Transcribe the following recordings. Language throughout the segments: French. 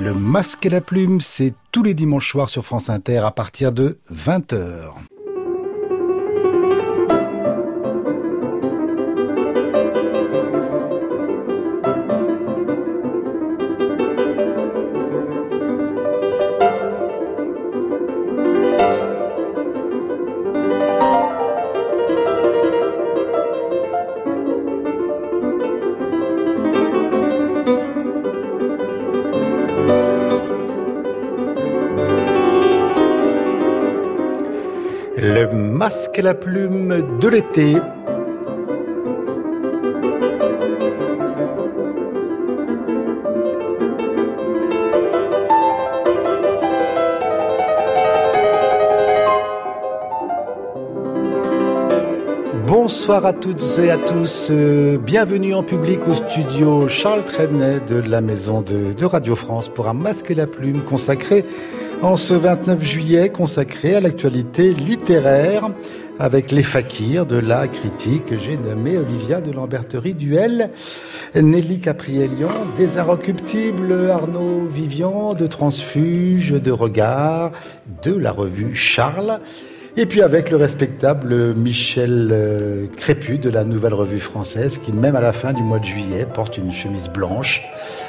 Le Masque et la Plume, c'est tous les dimanches soirs sur France Inter à partir de 20h. Le Masque et la Plume de l'été. Bonsoir à toutes et à tous, bienvenue en public au studio Charles Trenet de la maison de Radio France pour un Masque et la Plume consacré en ce 29 juillet, consacré à l'actualité littéraire avec les fakirs de la critique que j'ai nommé Olivia de Lamberterie Duel, Nelly Caprielian, des Inrecuptibles, Arnaud Vivian, de Transfuge, de Regard, de la revue Charles. Et puis avec le respectable Michel Crépu de la Nouvelle Revue Française qui, même à la fin du mois de juillet, porte une chemise blanche.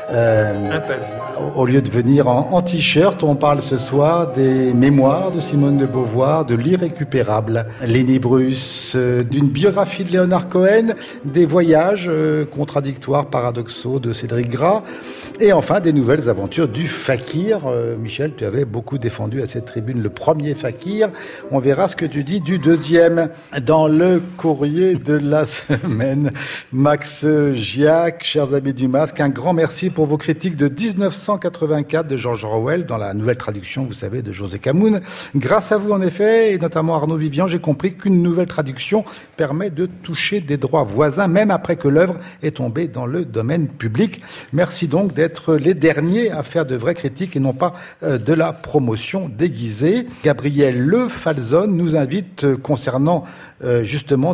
Au lieu de venir en t-shirt, on parle ce soir des mémoires de Simone de Beauvoir, de l'irrécupérable Lenny Bruce, d'une biographie de Léonard Cohen, des voyages contradictoires, paradoxaux de Cédric Gras, et enfin des nouvelles aventures du fakir. Michel, tu avais beaucoup défendu à cette tribune le premier fakir. On verra ce que tu dis du deuxième. Dans le courrier de la semaine, Max Giac, chers amis du Masque, un grand merci pour vos critiques de 1984 de George Orwell, dans la nouvelle traduction, vous savez, de José Camoun. Grâce à vous, en effet, et notamment Arnaud Vivian, j'ai compris qu'une nouvelle traduction permet de toucher des droits voisins, même après que l'œuvre est tombée dans le domaine public. Merci donc d'être les derniers à faire de vraies critiques et non pas de la promotion déguisée. Gabriel Le Falzon nous invite, concernant justement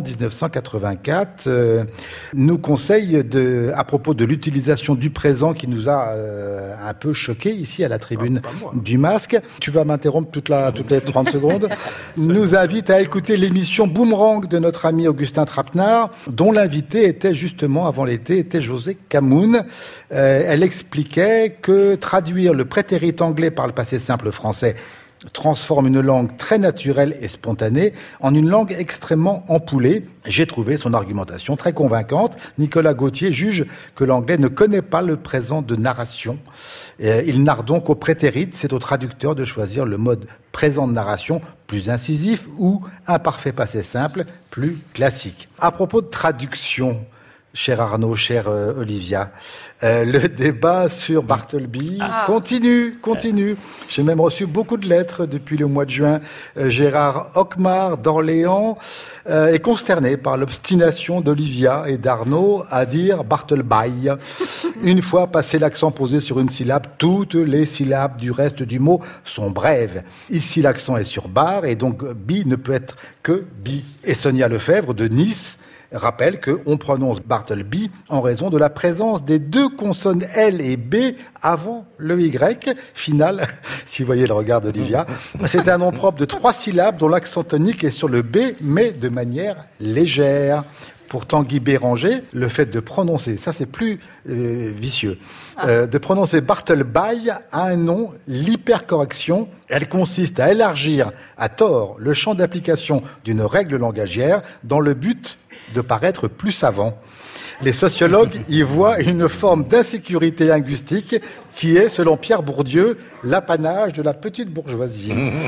1984, nous conseille à propos de l'utilisation du présent qui nous a un peu choqué ici à la tribune du Masque. Tu vas m'interrompre toutes les 30 secondes. Nous invite à écouter l'émission Boomerang de notre ami Augustin Trapenard, dont l'invité était justement avant l'été, était José Camoun. Elle expliquait que traduire le prétérit anglais par le passé simple français transforme une langue très naturelle et spontanée en une langue extrêmement ampoulée. J'ai trouvé son argumentation très convaincante. Nicolas Gauthier juge que l'anglais ne connaît pas le présent de narration. Il narre donc au prétérit. C'est au traducteur de choisir le mode présent de narration plus incisif ou imparfait passé simple plus classique. À propos de traduction, cher Arnaud, chère Olivia, le débat sur Bartleby continue. J'ai même reçu beaucoup de lettres depuis le mois de juin. Gérard Hockmar d'Orléans est consterné par l'obstination d'Olivia et d'Arnaud à dire Bartleby. Une fois passé l'accent posé sur une syllabe, toutes les syllabes du reste du mot sont brèves. Ici, l'accent est sur bar et donc bi ne peut être que bi. Et Sonia Lefebvre de Nice rappelle qu'on prononce Bartleby en raison de la présence des deux consonnes L et B avant le Y. Final, si vous voyez le regard d'Olivia, c'est un nom propre de 3 syllabes dont l'accent tonique est sur le B, mais de manière légère. Pour Tanguy Béranger, le fait de prononcer, ça c'est plus vicieux, de prononcer Bartleby a un nom, l'hypercorrection. Elle consiste à élargir à tort le champ d'application d'une règle langagière dans le but de paraître plus savant. Les sociologues y voient une forme d'insécurité linguistique qui est, selon Pierre Bourdieu, l'apanage de la petite bourgeoisie.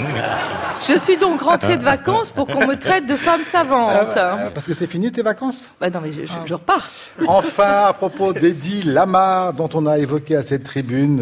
Je suis donc rentrée de vacances pour qu'on me traite de femme savante. Parce que c'est fini tes vacances ? Non, mais je repars. Enfin, à propos d'Eddie Lamar, dont on a évoqué à cette tribune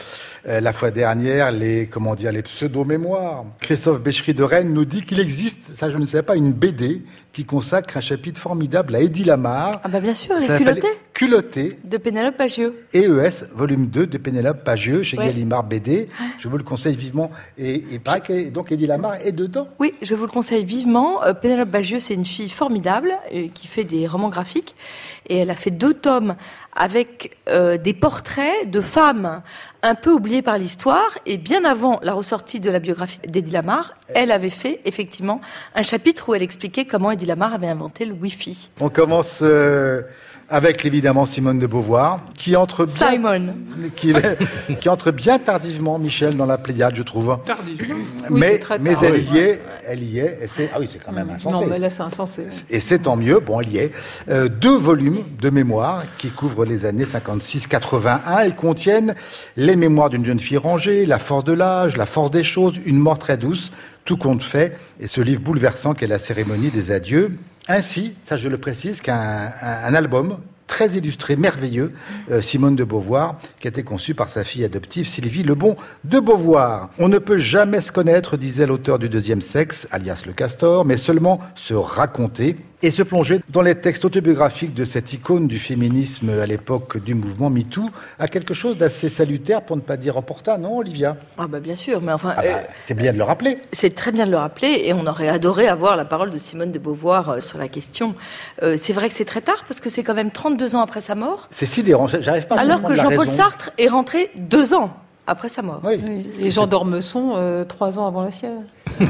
la fois dernière les pseudo-mémoires. Christophe Béchery de Rennes nous dit qu'il existe, ça je ne sais pas, une BD qui consacre un chapitre formidable à Eddie Lamar. Ah bah bien sûr, les culottés. Culotté De Pénélope Bagieux. EES, volume 2 de Pénélope Bagieux chez Ouais. Gallimard BD. Je vous le conseille vivement. Et pareil que donc Eddie Lamar est dedans. Oui, je vous le conseille vivement. Pénélope Bagieux, c'est une fille formidable qui fait des romans graphiques. Et elle a fait 2 tomes avec des portraits de femmes un peu oubliées par l'histoire. Et bien avant la ressortie de la biographie d'Eddie Lamar, elle avait fait effectivement un chapitre où elle expliquait comment Eddie Lamar avait inventé le Wi-Fi. On commence avec évidemment Simone de Beauvoir, qui entre bien, Simon. qui entre bien tardivement, Michel, dans la Pléiade, je trouve. Tardivement. Oui, c'est Mais très mais tard. elle y est, elle y est. Et c'est c'est quand même insensé. Non, mais là, c'est insensé. Et c'est tant mieux, bon, elle y est. 2 volumes de mémoires qui couvrent les années 56-81 et contiennent les mémoires d'une jeune fille rangée, la force de l'âge, la force des choses, une mort très douce, tout compte fait, et ce livre bouleversant qu'est la cérémonie des adieux. Ainsi, ça je le précise, qu'un album très illustré, merveilleux, Simone de Beauvoir, qui a été conçu par sa fille adoptive Sylvie Lebon de Beauvoir. On ne peut jamais se connaître, disait l'auteur du Deuxième Sexe, alias Le Castor, mais seulement se raconter et se plonger dans les textes autobiographiques de cette icône du féminisme à l'époque du mouvement MeToo, a quelque chose d'assez salutaire, pour ne pas dire opportun, non, Olivia? Ah bah bien sûr, mais enfin, C'est bien de le rappeler. c'est très bien de le rappeler et on aurait adoré avoir la parole de Simone de Beauvoir sur la question. C'est vrai que c'est très tard parce que c'est quand même 32 ans après sa mort, C'est sidérant, j'arrive pas à alors comprendre que la Jean-Paul raison. Sartre est rentré 2 ans après sa mort. Oui. Oui, et Jean d'Ormesson, 3 ans avant la sienne.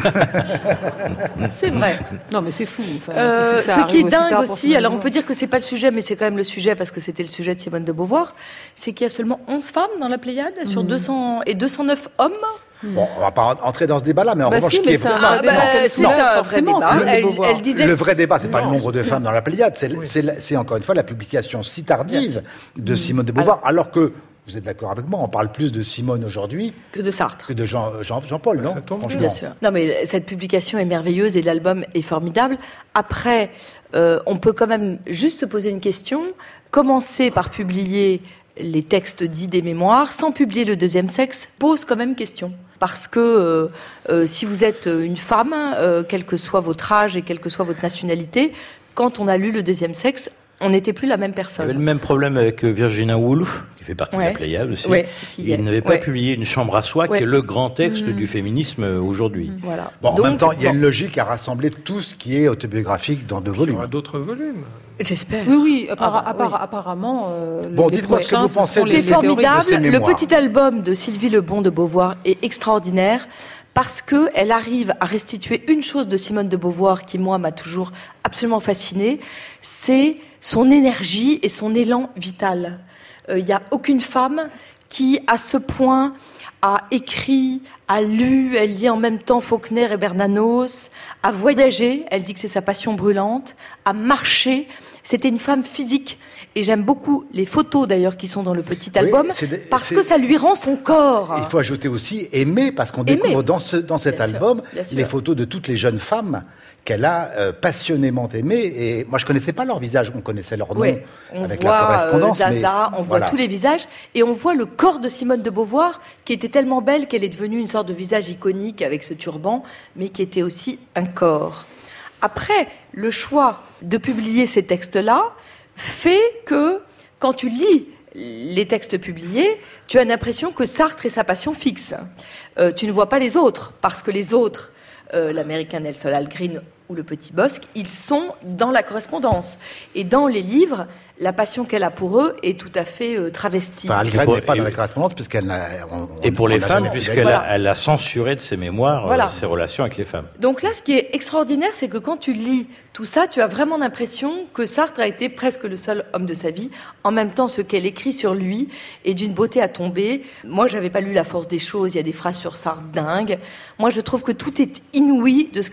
C'est vrai. Non, mais c'est fou. Enfin, c'est fou que ça Ce qui arrive est aussi tard dingue pour aussi, Simone alors on de peut dire que c'est pas le sujet, mais c'est quand même le sujet parce que c'était le sujet de Simone de Beauvoir, c'est qu'il y a seulement 11 femmes dans la Pléiade sur 200 et 209 hommes. Bon, on va pas entrer dans ce débat-là, mais en Bah revanche, si, ce qui mais est c'est un vrai- vrai débat qu'elle c'est soulève, un vrai forcément, débat. Simone de Beauvoir. Elle disait Le vrai débat, c'est pas le nombre de femmes dans la Pléiade, c'est encore une fois la publication si tardive de Simone de Beauvoir, alors que, vous êtes d'accord avec moi, on parle plus de Simone aujourd'hui que de Sartre. que de Jean-Paul, non? Ça tombe bien. Franchement. Bien sûr. Non, mais cette publication est merveilleuse et l'album est formidable. Après, on peut quand même juste se poser une question. Commencer par publier les textes dits des mémoires, sans publier le Deuxième Sexe, pose quand même question. Parce que si vous êtes une femme, quel que soit votre âge et quelle que soit votre nationalité, quand on a lu le Deuxième Sexe, on n'était plus la même Il y avait personne. le même problème avec Virginia Woolf, qui fait partie de la Ouais. Pléiade aussi. Ouais, Il n'avait pas publié Une chambre à soi, Ouais. qui est le grand texte du féminisme aujourd'hui. Voilà. Bon, en Donc, même temps, il y a bon, une logique à rassembler tout ce qui est autobiographique dans 2 Il y aura volumes. d'autres volumes. J'espère. Oui, oui, Ah bah, oui. apparemment. Bon, les dites-moi ce que prochains, vous ce pensez sont des- les C'est les théories de formidable. ses Le mémoires. petit album de Sylvie Lebon de Beauvoir est extraordinaire parce que elle arrive à restituer une chose de Simone de Beauvoir qui, moi, m'a toujours absolument fascinée, c'est son énergie et son élan vital. Il n'y a aucune femme qui, à ce point, a écrit, a lu, elle lit en même temps Faulkner et Bernanos, a voyagé, elle dit que c'est sa passion brûlante, a marché. C'était une femme physique. Et j'aime beaucoup les photos d'ailleurs qui sont dans le petit album, parce que ça lui rend son corps. Il faut ajouter aussi aimer, parce qu'on Aimer. découvre dans cet Bien sûr, album bien sûr. les photos de toutes les jeunes femmes qu'elle a passionnément aimées. Et moi, je connaissais pas leur visage, on connaissait leur nom Oui, on avec la voit correspondance. mais Zaza, on voit voilà. tous les visages, et on voit le corps de Simone de Beauvoir, qui était tellement belle qu'elle est devenue une sorte de visage iconique avec ce turban, mais qui était aussi un corps. Après, le choix de publier ces textes-là fait que, quand tu lis les textes publiés, tu as l'impression que Sartre est sa passion fixe. Tu ne vois pas les autres, parce que les autres, l'américain Nelson Algren ou le petit Bosque, ils sont dans la correspondance. Et dans les livres, la passion qu'elle a pour eux est tout à fait travestie. Enfin, Algren Et pour- n'est pas dans et- la correspondance, puisqu'elle n'a... Et pour les femmes, jamais- puisqu'elle Voilà. elle a censuré de ses mémoires Voilà. ses relations avec les femmes. Donc là, ce qui est extraordinaire, c'est que quand tu lis tout ça, tu as vraiment l'impression que Sartre a été presque le seul homme de sa vie. En même temps, ce qu'elle écrit sur lui est d'une beauté à tomber. Moi, j'avais pas lu La force des choses. Il y a des phrases sur Sartre dingues. Moi, je trouve que tout est inouï de ce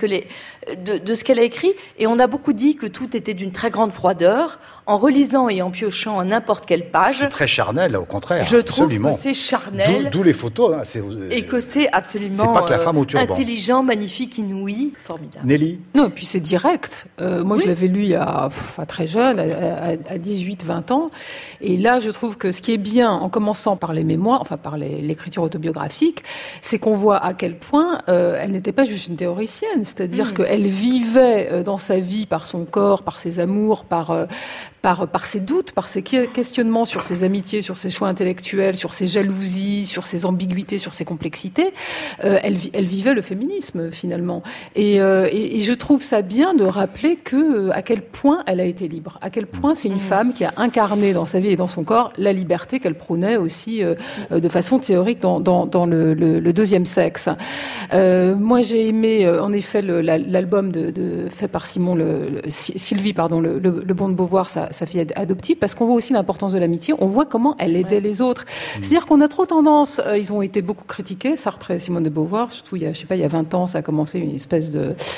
ce qu'elle a écrit. Et on a beaucoup dit que tout était d'une très grande froideur. En relisant et en piochant à n'importe quelle page, C'est très charnel, au contraire. je trouve absolument. que c'est charnel. D'où les photos. Hein, Et que c'est absolument c'est pas que la femme au turban. intelligent, magnifique, inouï, formidable. Nelly, Non, et puis c'est direct. Moi, je l'avais lu il y a très jeune, à 18-20 ans. Et là, je trouve que ce qui est bien, en commençant par les mémoires, par l'écriture autobiographique, c'est qu'on voit à quel point elle n'était pas juste une théoricienne. C'est-à-dire qu'elle vivait dans sa vie par son corps, par ses amours, par ses doutes, par ses questionnements sur ses amitiés, sur ses choix intellectuels, sur ses jalousies, sur ses ambiguïtés, sur ses complexités. Elle vivait le féminisme, finalement. Et je trouve ça bien de rappeler à quel point elle a été libre, à quel point c'est une femme qui a incarné dans sa vie et dans son corps la liberté qu'elle prônait aussi de façon théorique dans le deuxième sexe. Moi, j'ai aimé, en effet, l'album fait par Sylvie, le bon de Beauvoir, sa fille adoptive, parce qu'on voit aussi l'importance de l'amitié, on voit comment elle aidait les autres. C'est-à-dire qu'on a trop tendance, ils ont été beaucoup critiqués, Sartre et Simone de Beauvoir, surtout il y a 20 ans, ça a commencé une espèce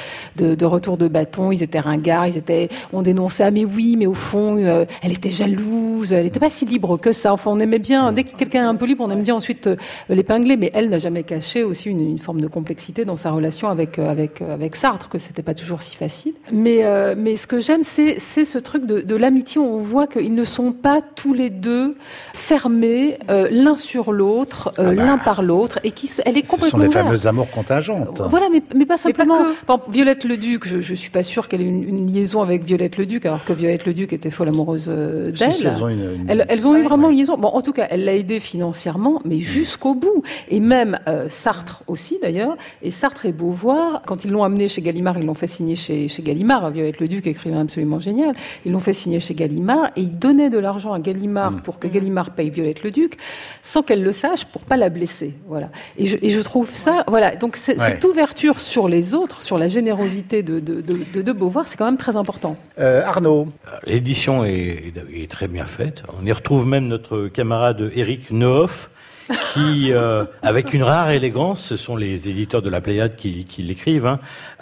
de retour de bâton, ils étaient ringards, on dénonçait, mais oui, mais au fond, elle était jalouse, elle n'était pas si libre que ça, on aimait bien, dès que quelqu'un est un peu libre, on aime bien ensuite l'épingler, mais elle n'a jamais caché aussi une forme de complexité dans sa relation avec Sartre, que c'était pas toujours si facile. Mais ce que j'aime, c'est ce truc de l'amitié, où on voit qu'ils ne sont pas tous les deux fermés l'un sur l'autre, l'un par l'autre, et elle est complètement Ce sont les ouverte. fameuses amours contingentes. Voilà, mais pas simplement. Par exemple, Violette Leduc, je suis pas sûre qu'elle ait une liaison avec Violette Leduc, alors que Violette Leduc était folle amoureuse d'elle. Si, elles ont eu vraiment une liaison. Bon, en tout cas, elle l'a aidée financièrement, mais jusqu'au bout. Et même Sartre aussi, d'ailleurs. Et Sartre et Beauvoir, quand ils l'ont amené chez Gallimard, ils l'ont fait signer chez Gallimard. Violette Leduc, écrivain absolument génial. Ils l'ont fait signer chez Gallimard et ils donnaient de l'argent à Gallimard pour que Gallimard paye Violette Leduc, sans qu'elle le sache, pour pas la blesser. Voilà. Et je trouve ça, voilà. Donc cette ouverture sur les autres, sur la générosité de Beauvoir, c'est quand même très important. Arnaud. L'édition est très bien faite. On y retrouve même notre camarade Éric Nehoff, qui, avec une rare élégance, ce sont les éditeurs de la Pléiade qui l'écrivent,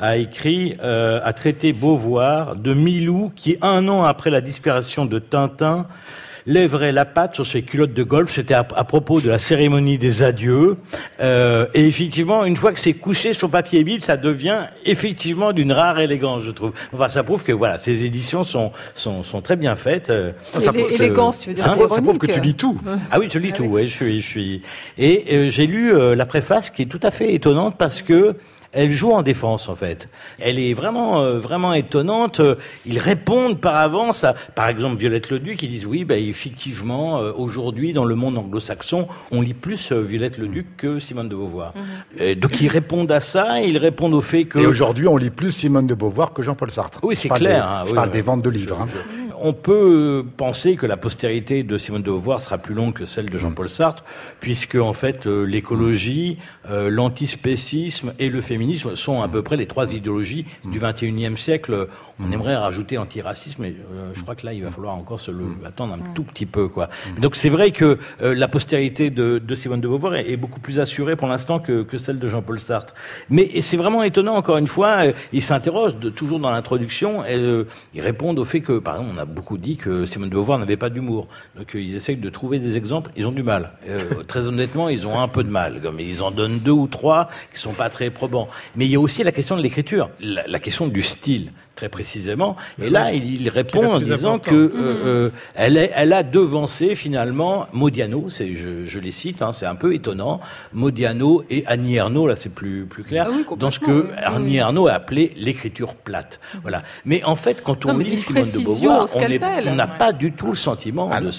a traité Beauvoir de Milou qui, 1 an après la disparition de Tintin, lèverait la patte sur ses culottes de golf. C'était à propos de la cérémonie des adieux. Et effectivement, une fois que c'est couché sur papier Bible, ça devient effectivement d'une rare élégance, je trouve. Enfin, ça prouve que voilà, ces éditions sont très bien faites. Élégance, tu veux dire, ça prouve que tu lis tout. Ah oui, je lis tout. Ouais, je suis. Et j'ai lu la préface qui est tout à fait étonnante parce que elle joue en défense, en fait. Elle est vraiment étonnante. Ils répondent par avance à, par exemple, Violette Leduc, qui disent oui, effectivement, aujourd'hui, dans le monde anglo-saxon, on lit plus Violette Leduc que Simone de Beauvoir. Donc, ils répondent à ça, ils répondent au fait que... Et aujourd'hui, on lit plus Simone de Beauvoir que Jean-Paul Sartre. Oui, c'est clair. Je parle des ventes de livres. On peut penser que la postérité de Simone de Beauvoir sera plus longue que celle de Jean-Paul Sartre, puisque, en fait, l'écologie, l'antispécisme et le féminisme sont à peu près les 3 idéologies du XXIe siècle. On aimerait rajouter antiracisme, mais je crois que là, il va falloir encore attendre un tout petit peu, quoi. Donc c'est vrai que la postérité de Simone de Beauvoir est beaucoup plus assurée pour l'instant que celle de Jean-Paul Sartre. Mais c'est vraiment étonnant, encore une fois, ils s'interrogent toujours dans l'introduction, ils répondent au fait que, par exemple, on a beaucoup dit que Simone de Beauvoir n'avait pas d'humour. Donc ils essayent de trouver des exemples, ils ont du mal. Très honnêtement, ils ont un peu de mal. Comme ils en donnent 2 ou 3 qui sont pas très probants. Mais il y a aussi la question de l'écriture, la question du style, très précisément. Et là, il répond en disant que elle a devancé finalement Modiano. Je les cite, c'est un peu étonnant. Modiano et Annie Ernaux, là c'est plus clair, dans ce que Annie Ernaux a appelé l'écriture plate. Voilà. Mais en fait, quand on lit Simone de Beauvoir, on n'a pas du tout le sentiment de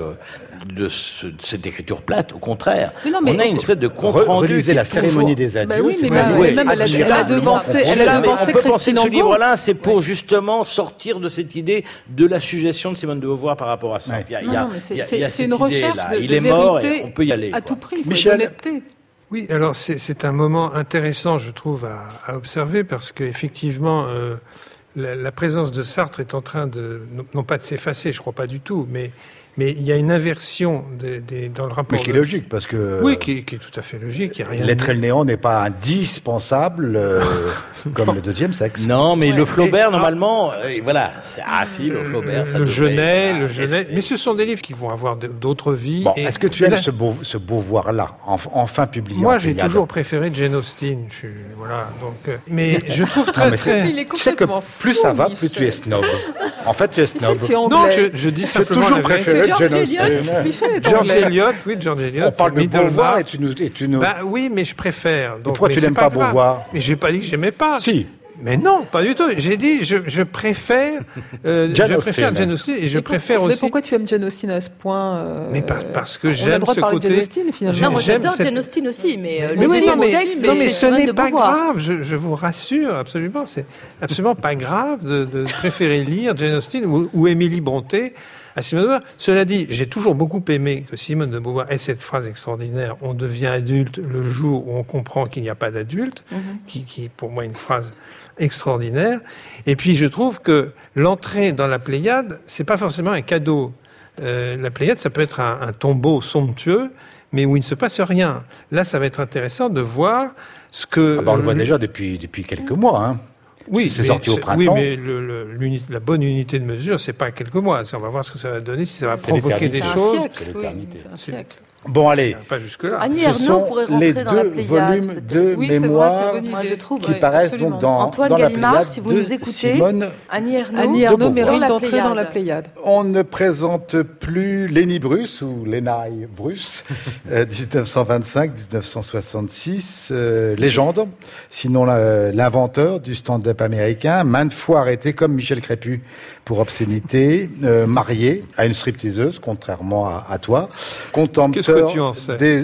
cette écriture plate. Au contraire, on a une espèce de compte-rendu. Relisez la cérémonie des adieux. Oui, mais même elle a devancé on peut penser que ce Christine livre-là, c'est pour justement sortir de cette idée de la suggestion de Simone de Beauvoir par rapport à ça. C'est une recherche de vérité on peut y aller. À tout prix, Michel. Oui, alors c'est un moment intéressant, je trouve, à observer, parce qu'effectivement, la présence de Sartre est en train non pas de s'effacer, je crois pas du tout, mais Mais il y a une inversion dans le rapport. Mais qui est logique, parce que... Oui, qui est tout à fait logique. Il y a rien l'être et le néant n'est pas indispensable comme le deuxième sexe. Non, mais le Flaubert, normalement, voilà. Si, le Flaubert, ça le Genet. Mais ce sont des livres qui vont avoir d'autres vies. Bon, est-ce que tu aimes ce Beauvoir-là, enfin publié? Moi, j'ai toujours préféré Jane Austen. Mais je trouve très... Il est tu sais que plus ça va, plus tu es snob. En fait, tu es snob. Non, je dis simplement toujours préféré Jane Austen. George Eliot, oui, George Eliot. On parle de Beauvoir et tu nous... Bah oui, mais je préfère. Donc, pourquoi tu n'aimes pas Beauvoir? Mais j'ai pas dit que j'aimais pas. Si. Mais non, pas du tout. J'ai dit, je préfère Jane Austen et je préfère aussi. Mais pourquoi tu aimes Jane Austen à ce point Mais parce que j'aime ce côté. Jane Austen, finalement. Non, moi j'adore Jane Austen aussi, mais non, mais ce n'est pas grave. Je vous rassure, absolument. C'est absolument pas grave de préférer lire Jane Austen ou Émilie Brontë à Simone de Beauvoir. Cela dit, j'ai toujours beaucoup aimé que Simone de Beauvoir ait cette phrase extraordinaire: on devient adulte le jour où on comprend qu'il n'y a pas d'adulte, qui est pour moi une phrase extraordinaire. Et puis je trouve que l'entrée dans la Pléiade, c'est pas forcément un cadeau. La Pléiade, ça peut être un tombeau somptueux, mais où il ne se passe rien. Là, ça va être intéressant de voir ce que... on le voit déjà depuis quelques mois, hein. Oui, c'est sorti au printemps. Oui, mais la bonne unité de mesure, c'est pas quelques mois. On va voir ce que ça va donner, si ça va provoquer des choses. C'est l'éternité. C'est un siècle. Bon, allez. Pas jusque-là. Annie Ce Ernaux sont pourrait les rentrer dans la deux Pléiade. volumes de mémoires Moi, je trouve. qui paraissent donc dans Antoine la Gallimard, Pléiade si vous de nous écoutez, Simone. Annie Annie Ernaux Ernaux mérite la d'entrer Pléiade. dans la Pléiade. On ne présente plus Lénie Bruce ou Lénaille Bruce, 1925-1966, légende, sinon l'inventeur du stand-up américain, maintes fois arrêté comme Michel Crépu pour obscénité, marié à une stripteaseuse, contrairement à toi, contempteur Qu'est-ce que tu en sais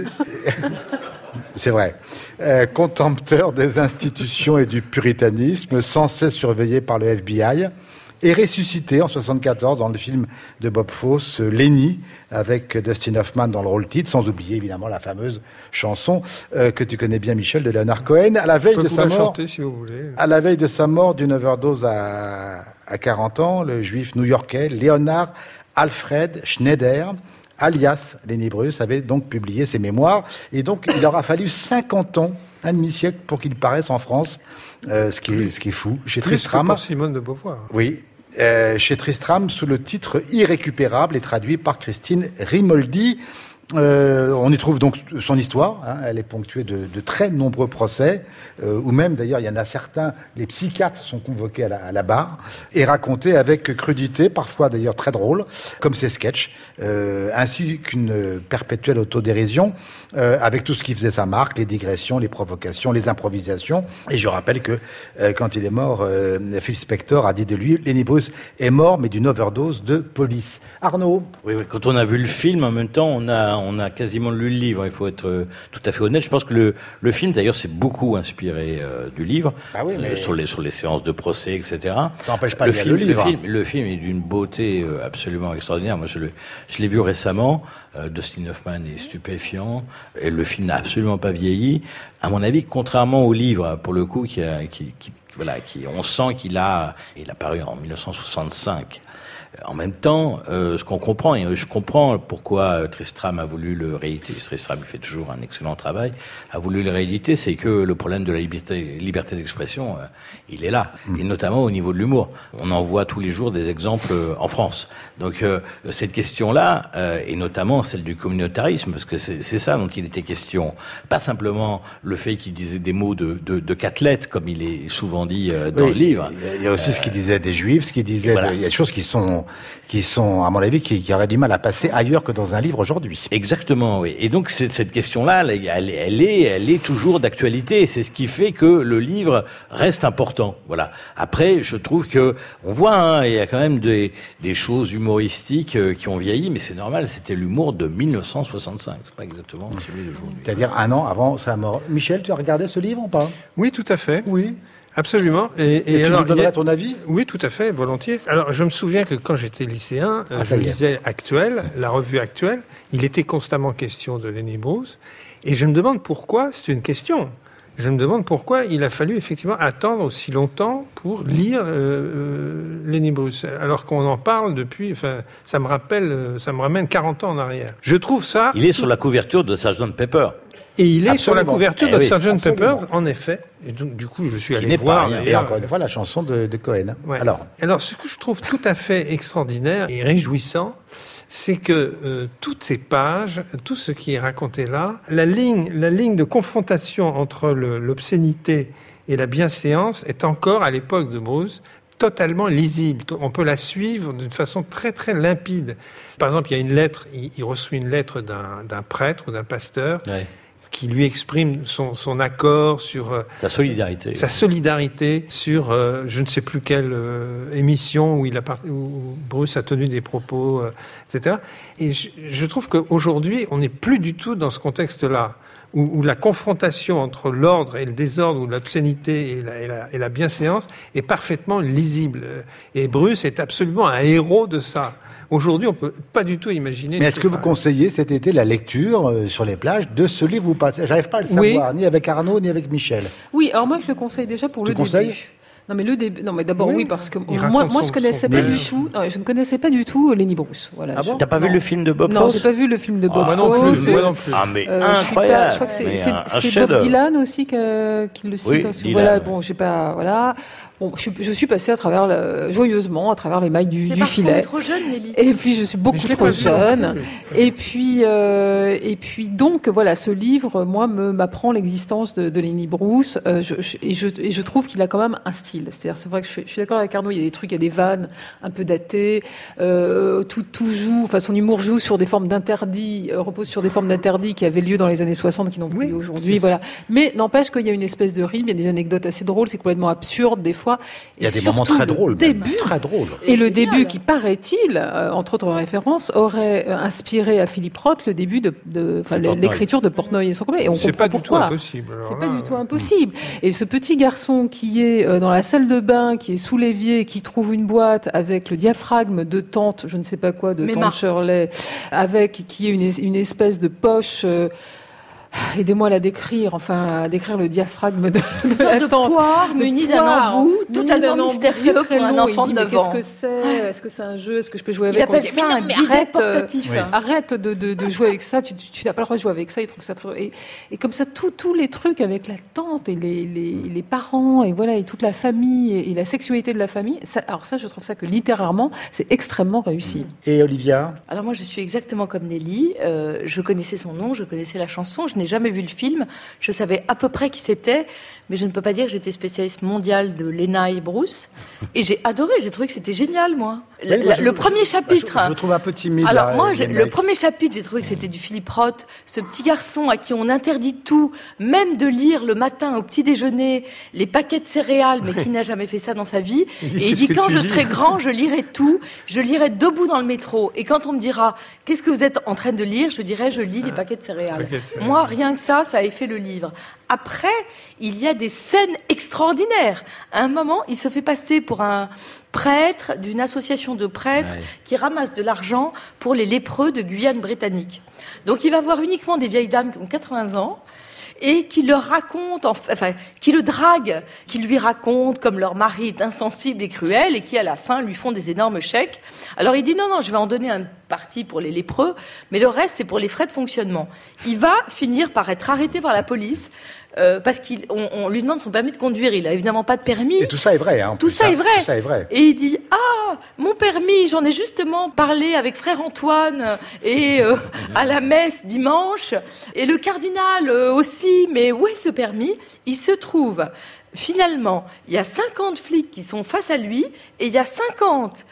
C'est vrai. Contempteur des institutions et du puritanisme, sans cesse surveillé par le FBI, et ressuscité en 1974 dans le film de Bob Fosse, Lenny, avec Dustin Hoffman dans le rôle titre, sans oublier évidemment la fameuse chanson que tu connais bien, Michel, de Leonard Cohen, à la veille de sa mort. Chanter, si vous voulez. À la veille de sa mort d'une overdose à 40 ans, le juif new-yorkais Leonard Alfred Schneider, alias Lenny Bruce, avait donc publié ses mémoires. Et donc, il aura fallu 50 ans, un demi-siècle, pour qu'il paraisse en France, ce qui est fou. Chez Tristram. Pour Simone de Beauvoir. Oui. Chez Tristram, sous le titre Irrécupérable, et traduit par Christine Rimoldi. On y trouve donc son histoire, hein, elle est ponctuée de très nombreux procès, où même d'ailleurs il y en a certains, les psychiatres sont convoqués à la barre, et racontés avec crudité, parfois d'ailleurs très drôle, comme ses sketchs, ainsi qu'une perpétuelle autodérision, avec tout ce qui faisait sa marque, les digressions, les provocations, les improvisations. Et je rappelle que quand il est mort, Phil Spector a dit de lui, Lenny Bruce est mort, mais d'une overdose de police. Arnaud? Oui, quand on a vu le film, en même temps, on a quasiment lu le livre. Il faut être tout à fait honnête. Je pense que le film, d'ailleurs, s'est beaucoup inspiré du livre, sur les séances de procès, etc. Ça n'empêche pas de lire le livre. Le film est d'une beauté absolument extraordinaire. Moi, je l'ai vu récemment. Dustin Hoffman est stupéfiant. Et le film n'a absolument pas vieilli. À mon avis, contrairement au livre, pour le coup, on sent qu'il a paru en 1965. En même temps, ce qu'on comprend, et je comprends pourquoi Tristram a voulu le rééditer, Tristram fait toujours un excellent travail, a voulu le rééditer, c'est que le problème de la liberté d'expression, il est là, et notamment au niveau de l'humour. On en voit tous les jours des exemples en France. Donc cette question-là, et notamment celle du communautarisme, parce que c'est ça dont il était question, pas simplement le fait qu'il disait des mots de quatre lettres, comme il est souvent dit dans le livre. Il y a aussi ce qu'il disait des Juifs, ce qu'il disait, il y a des choses qui sont, à mon avis, qui auraient du mal à passer ailleurs que dans un livre aujourd'hui. Exactement, oui. Et donc, cette question-là, elle est toujours d'actualité. C'est ce qui fait que le livre reste important. Voilà. Après, je trouve que, on voit, il y a quand même des choses humoristiques qui ont vieilli, mais c'est normal, c'était l'humour de 1965. C'est pas exactement celui d'aujourd'hui. C'est-à-dire un an avant sa mort. Michel, tu as regardé ce livre ou pas? Oui, tout à fait. Oui. Absolument. Et tu nous donnerais ton avis? Oui, tout à fait, volontiers. Alors, je me souviens que quand j'étais lycéen, je lisais Actuel, la revue Actuelle. Il était constamment question de Lenny Bruce. Et je me demande pourquoi, c'est une question. je me demande pourquoi il a fallu effectivement attendre aussi longtemps pour lire Lenny Bruce, alors qu'on en parle depuis, ça me ramène 40 ans en arrière. Je trouve ça... Il est sur la couverture de Sgt Pepper. Et il est Absolument. sur la couverture de Sgt Pepper, Absolument. en effet. Et donc, du coup, je suis allé n'est voir. pas rien. Et encore une fois, la chanson de Cohen. Ouais. Alors, ce que je trouve tout à fait extraordinaire et réjouissant, c'est que toutes ces pages, tout ce qui est raconté là, la ligne de confrontation entre l'obscénité et la bienséance est encore, à l'époque de Bruce, totalement lisible. On peut la suivre d'une façon très très limpide. Par exemple, il y a une lettre, il reçoit une lettre d'un prêtre ou d'un pasteur. Ouais. Qui lui exprime son accord sur sa solidarité sur je ne sais plus quelle émission où Bruce a tenu des propos, etc. Et je trouve qu'aujourd'hui, on n'est plus du tout dans ce contexte-là, où la confrontation entre l'ordre et le désordre, ou l'obscénité et la bienséance est parfaitement lisible. Et Bruce est absolument un héros de ça. Aujourd'hui, on peut pas du tout imaginer. Mais est-ce que vous conseillez cet été la lecture sur les plages de ce livre ou pas? J'arrive pas à le savoir, ni avec Arnaud, ni avec Michel. Oui, alors moi je le conseille déjà pour le début. Non mais le début. Non mais d'abord oui parce que moi je connaissais pas du tout. Non, je ne connaissais pas du tout Lenny Bruce. Voilà. Ah bon? T'as pas vu le film de Bob Fosse? Non, j'ai pas vu le film de Bob Fosse. Moi non plus. Ah mais incroyable. Je crois que c'est Bob Dylan aussi qui le cite. Oui, voilà. Bon, j'ai pas. Voilà. Bon, je suis passée joyeusement à travers les mailles du filet. C'est parce qu'on est trop jeune, Nelly. Et puis je suis beaucoup trop jeune. Et puis donc voilà, ce livre, moi, m'apprend l'existence de Lenny Bruce. Et je trouve qu'il a quand même un style. C'est-à-dire, c'est vrai que je suis d'accord avec Arnaud. Il y a des trucs, il y a des vannes un peu datées. Tout joue. Enfin, son humour joue sur des formes d'interdits, repose sur des formes d'interdits qui avaient lieu dans les années 60, qui n'ont plus lieu aujourd'hui. Voilà. Mais n'empêche qu'il y a une espèce de rime. Il y a des anecdotes assez drôles. C'est complètement absurde des fois. Il y a des moments très drôles. Très drôles. Et le début, qui paraît-il, entre autres références, aurait inspiré à Philippe Roth le début de l'écriture de Portnoy et son compagnon. Et on comprend pourquoi. C'est pas du tout impossible. Et ce petit garçon qui est dans la salle de bain, qui est sous l'évier, qui trouve une boîte avec le diaphragme de tante, je ne sais pas quoi, de tante Shirley, qui est une espèce de poche. Aidez-moi à la décrire, à décrire le diaphragme de la tante. Poire munie d'un embout totalement mystérieux pour un enfant de 9 ans. Qu'est-ce que c'est? Est-ce que c'est un jeu? Est-ce que je peux jouer avec? Il appelle ça un bidet portatif. Arrête de jouer avec ça. Tu n'as pas le droit de jouer avec ça. Il trouve ça très... Et comme ça, tous les trucs avec la tante et les parents et voilà, et toute la famille et la sexualité de la famille. Alors ça, je trouve ça que littérairement, c'est extrêmement réussi. Et Olivia? Alors moi, je suis exactement comme Nelly. Je connaissais son nom, je connaissais la chanson. Je n'ai jamais vu le film. Je savais à peu près qui c'était, mais je ne peux pas dire que j'étais spécialiste mondiale de Lenny Bruce. Et j'ai adoré. J'ai trouvé que c'était génial, moi. Le premier chapitre. Je le trouve un peu timide. Alors là, moi, le premier chapitre, j'ai trouvé que c'était du Philippe Roth, ce petit garçon à qui on interdit tout, même de lire le matin au petit déjeuner les paquets de céréales, mais qui n'a jamais fait ça dans sa vie. Et il dit quand je serai grand, je lirai tout. Je lirai debout dans le métro. Et quand on me dira qu'est-ce que vous êtes en train de lire, je dirai je lis les paquets de céréales. Moi, rien que ça a fait le livre. Après, il y a des scènes extraordinaires. À un moment, il se fait passer pour un prêtre d'une association de prêtres qui ramasse de l'argent pour les lépreux de Guyane britannique. Donc il va voir uniquement des vieilles dames qui ont 80 ans et qui leur racontent, qui le draguent, qui lui racontent comme leur mari est insensible et cruel et qui à la fin lui font des énormes chèques. Alors il dit non, je vais en donner un partie pour les lépreux, mais le reste c'est pour les frais de fonctionnement. Il va finir par être arrêté par la police parce qu'on lui demande son permis de conduire. Il a évidemment pas de permis. Et tout ça est vrai. Hein, tout ça est vrai. Et il dit mon permis, j'en ai justement parlé avec frère Antoine et à la messe dimanche et le cardinal aussi. Mais où est ce permis? Il se trouve finalement, il y a 50 flics qui sont face à lui et il y a 50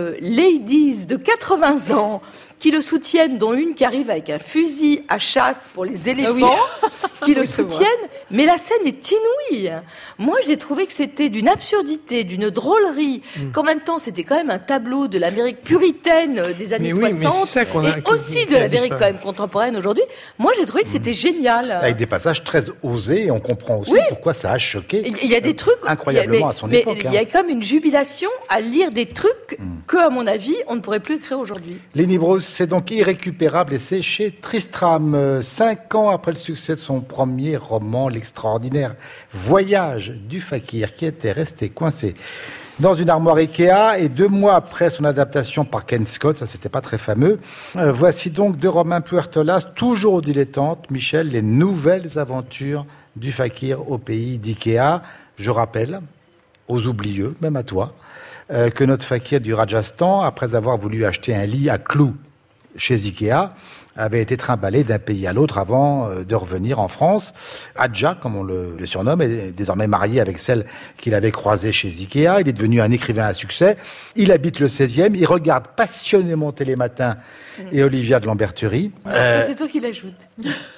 ladies de 80 ans qui le soutiennent, dont une qui arrive avec un fusil à chasse pour les éléphants, qui le soutiennent, mais la scène est inouïe. Moi, j'ai trouvé que c'était d'une absurdité, d'une drôlerie, qu'en même temps, c'était quand même un tableau de l'Amérique puritaine des années 60, et aussi de l'Amérique quand même contemporaine aujourd'hui. Moi, j'ai trouvé que c'était génial. Avec des passages très osés, et on comprend aussi pourquoi ça a choqué il y a des trucs incroyablement à son époque. Il y a comme une jubilation à lire des trucs que, à mon avis, on ne pourrait plus écrire aujourd'hui. Lenny Bruce, c'est donc irrécupérable et c'est chez Tristram. 5 ans après le succès de son premier roman, l'extraordinaire Voyage du fakir, qui était resté coincé dans une armoire Ikea, et 2 mois après son adaptation par Ken Scott, ça c'était pas très fameux, voici donc de Romain Puertolas, toujours au dilettante, Michel, les nouvelles aventures du fakir au pays d'Ikea. Je rappelle, aux oublieux, même à toi, que notre fakir du Rajasthan, après avoir voulu acheter un lit à clous chez Ikea, avait été trimballé d'un pays à l'autre avant de revenir en France. Adja, comme on le surnomme, est désormais marié avec celle qu'il avait croisée chez Ikea. Il est devenu un écrivain à succès. Il habite le 16e. Il regarde passionnément Télématin et Olivia de Lambertherie. Ça, c'est toi qui l'ajoutes.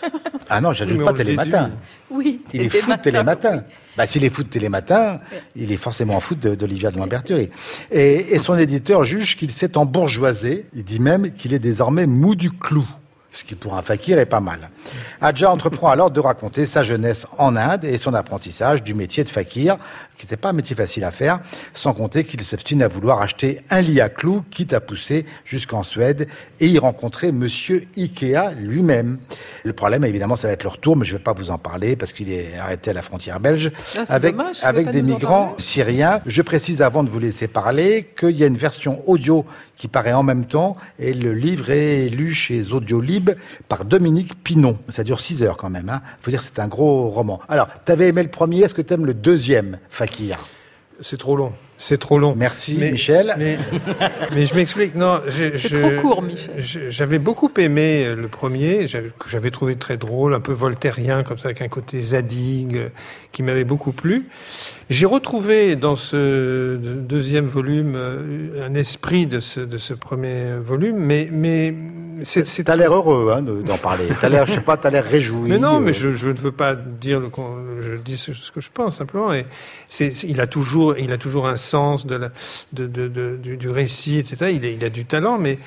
Ah non, j'ajoute pas Télématin. Oui, il est fou de Télématin. Bah, s'il est fou de Télématin, il est forcément fou d'Olivia de Lambertherie. Et son éditeur juge qu'il s'est embourgeoisé. Il dit même qu'il est désormais mou du clou. Ce qui pour un fakir est pas mal. Adja entreprend alors de raconter sa jeunesse en Inde et son apprentissage du métier de fakir, qui n'était pas un métier facile à faire, sans compter qu'il s'obstine à vouloir acheter un lit à clous, quitte à pousser jusqu'en Suède et y rencontrer Monsieur Ikea lui-même. Le problème, évidemment, ça va être le retour, mais je ne vais pas vous en parler parce qu'il est arrêté à la frontière belge avec des migrants syriens. Je précise avant de vous laisser parler qu'il y a une version audio qui paraît en même temps et le livre est lu chez Audiolib par Dominique Pinon. Ça dure 6 heures quand même, hein. Faut dire que c'est un gros roman. Alors, t'avais aimé le premier, est-ce que t'aimes le deuxième, Fakir? C'est trop long. C'est trop long. Merci, Michel. Mais je m'explique. Non, c'est trop court, Michel. J'avais beaucoup aimé le premier, que j'avais trouvé très drôle, un peu voltairien, comme ça, avec un côté zadig, qui m'avait beaucoup plu. J'ai retrouvé dans ce deuxième volume un esprit de ce premier volume, mais c'est t'as l'air heureux, hein, d'en parler. T'as l'air, je sais pas, t'as l'air réjoui. Mais non, mais je ne veux pas dire je dis ce que je pense simplement. Et il a toujours un sens du récit, etc. Il a du talent, mais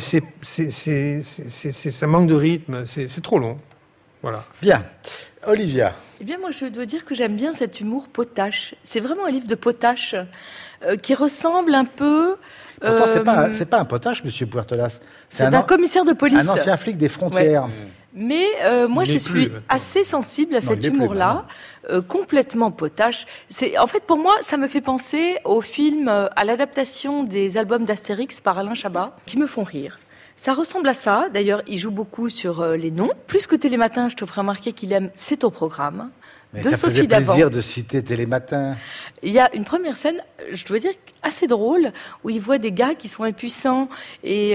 ça manque de rythme. C'est trop long. Voilà. Bien, Olivia. Eh bien, moi, je dois dire que j'aime bien cet humour potache. C'est vraiment un livre de potache qui ressemble un peu. Pourtant, c'est pas un potache, Monsieur Puertolas. C'est un commissaire de police. Un ancien flic des frontières. Ouais. Mais moi, je suis assez sensible à cet humour-là, complètement potache. En fait, pour moi, ça me fait penser au film, à l'adaptation des albums d'Astérix par Alain Chabat, qui me font rire. Ça ressemble à ça. D'ailleurs, il joue beaucoup sur les noms. Plus que Télématin, je te ferai remarquer qu'il aime C'est ton programme. Mais de ça Sophie faisait Davant. Plaisir de citer Télématin. Il y a une première scène, je dois dire, assez drôle, où il voit des gars qui sont impuissants et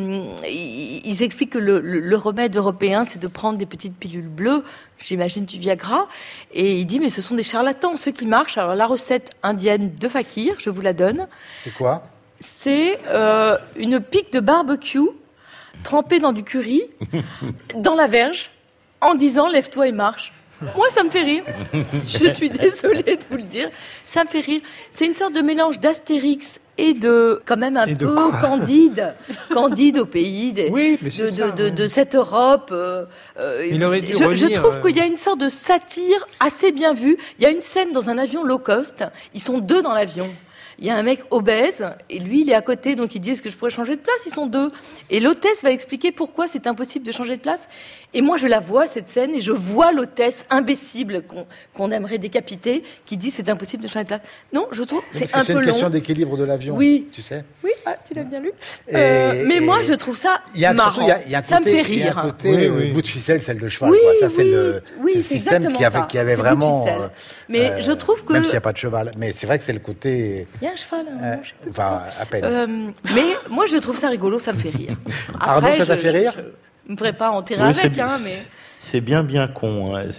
ils expliquent que le remède européen, c'est de prendre des petites pilules bleues, j'imagine du Viagra, et il dit, mais ce sont des charlatans, ceux qui marchent. Alors la recette indienne de fakir, je vous la donne. C'est quoi? C'est une pique de barbecue trempée dans du curry, dans la verge, en disant, lève-toi et marche. Moi, ça me fait rire. Je suis désolée de vous le dire. Ça me fait rire. C'est une sorte de mélange d'Astérix et quand même un peu Candide au pays de cette Europe. Il aurait dû je trouve qu'il y a une sorte de satire assez bien vue. Il y a une scène dans un avion low cost. Ils sont 2 dans l'avion. Il y a un mec obèse, et lui, il est à côté, donc il dit, est-ce que je pourrais changer de place? Ils sont 2. Et l'hôtesse va expliquer pourquoi c'est impossible de changer de place. Et moi, je la vois, cette scène, et je vois l'hôtesse imbécile qu'on aimerait décapiter, qui dit, c'est impossible de changer de place. Non, je trouve que c'est un peu long. C'est une question d'équilibre de l'avion, oui. Tu sais. Oui, tu l'as bien lu. Mais moi, je trouve ça marrant. Ça me fait rire. Il y a un côté bout de ficelle, celle de cheval. Ça, c'est le système qui avait vraiment... Mais je trouve que... Même s'il n'y a pas de cheval. Mais c'est vrai que c'est le côté... un cheval, je sais plus. Enfin, à peine. Mais moi, je trouve ça rigolo, ça me fait rire. Après, Arnaud, ça t'a fait rire? Je ne pourrais pas enterrer avec, mais... C'est bien con, hein.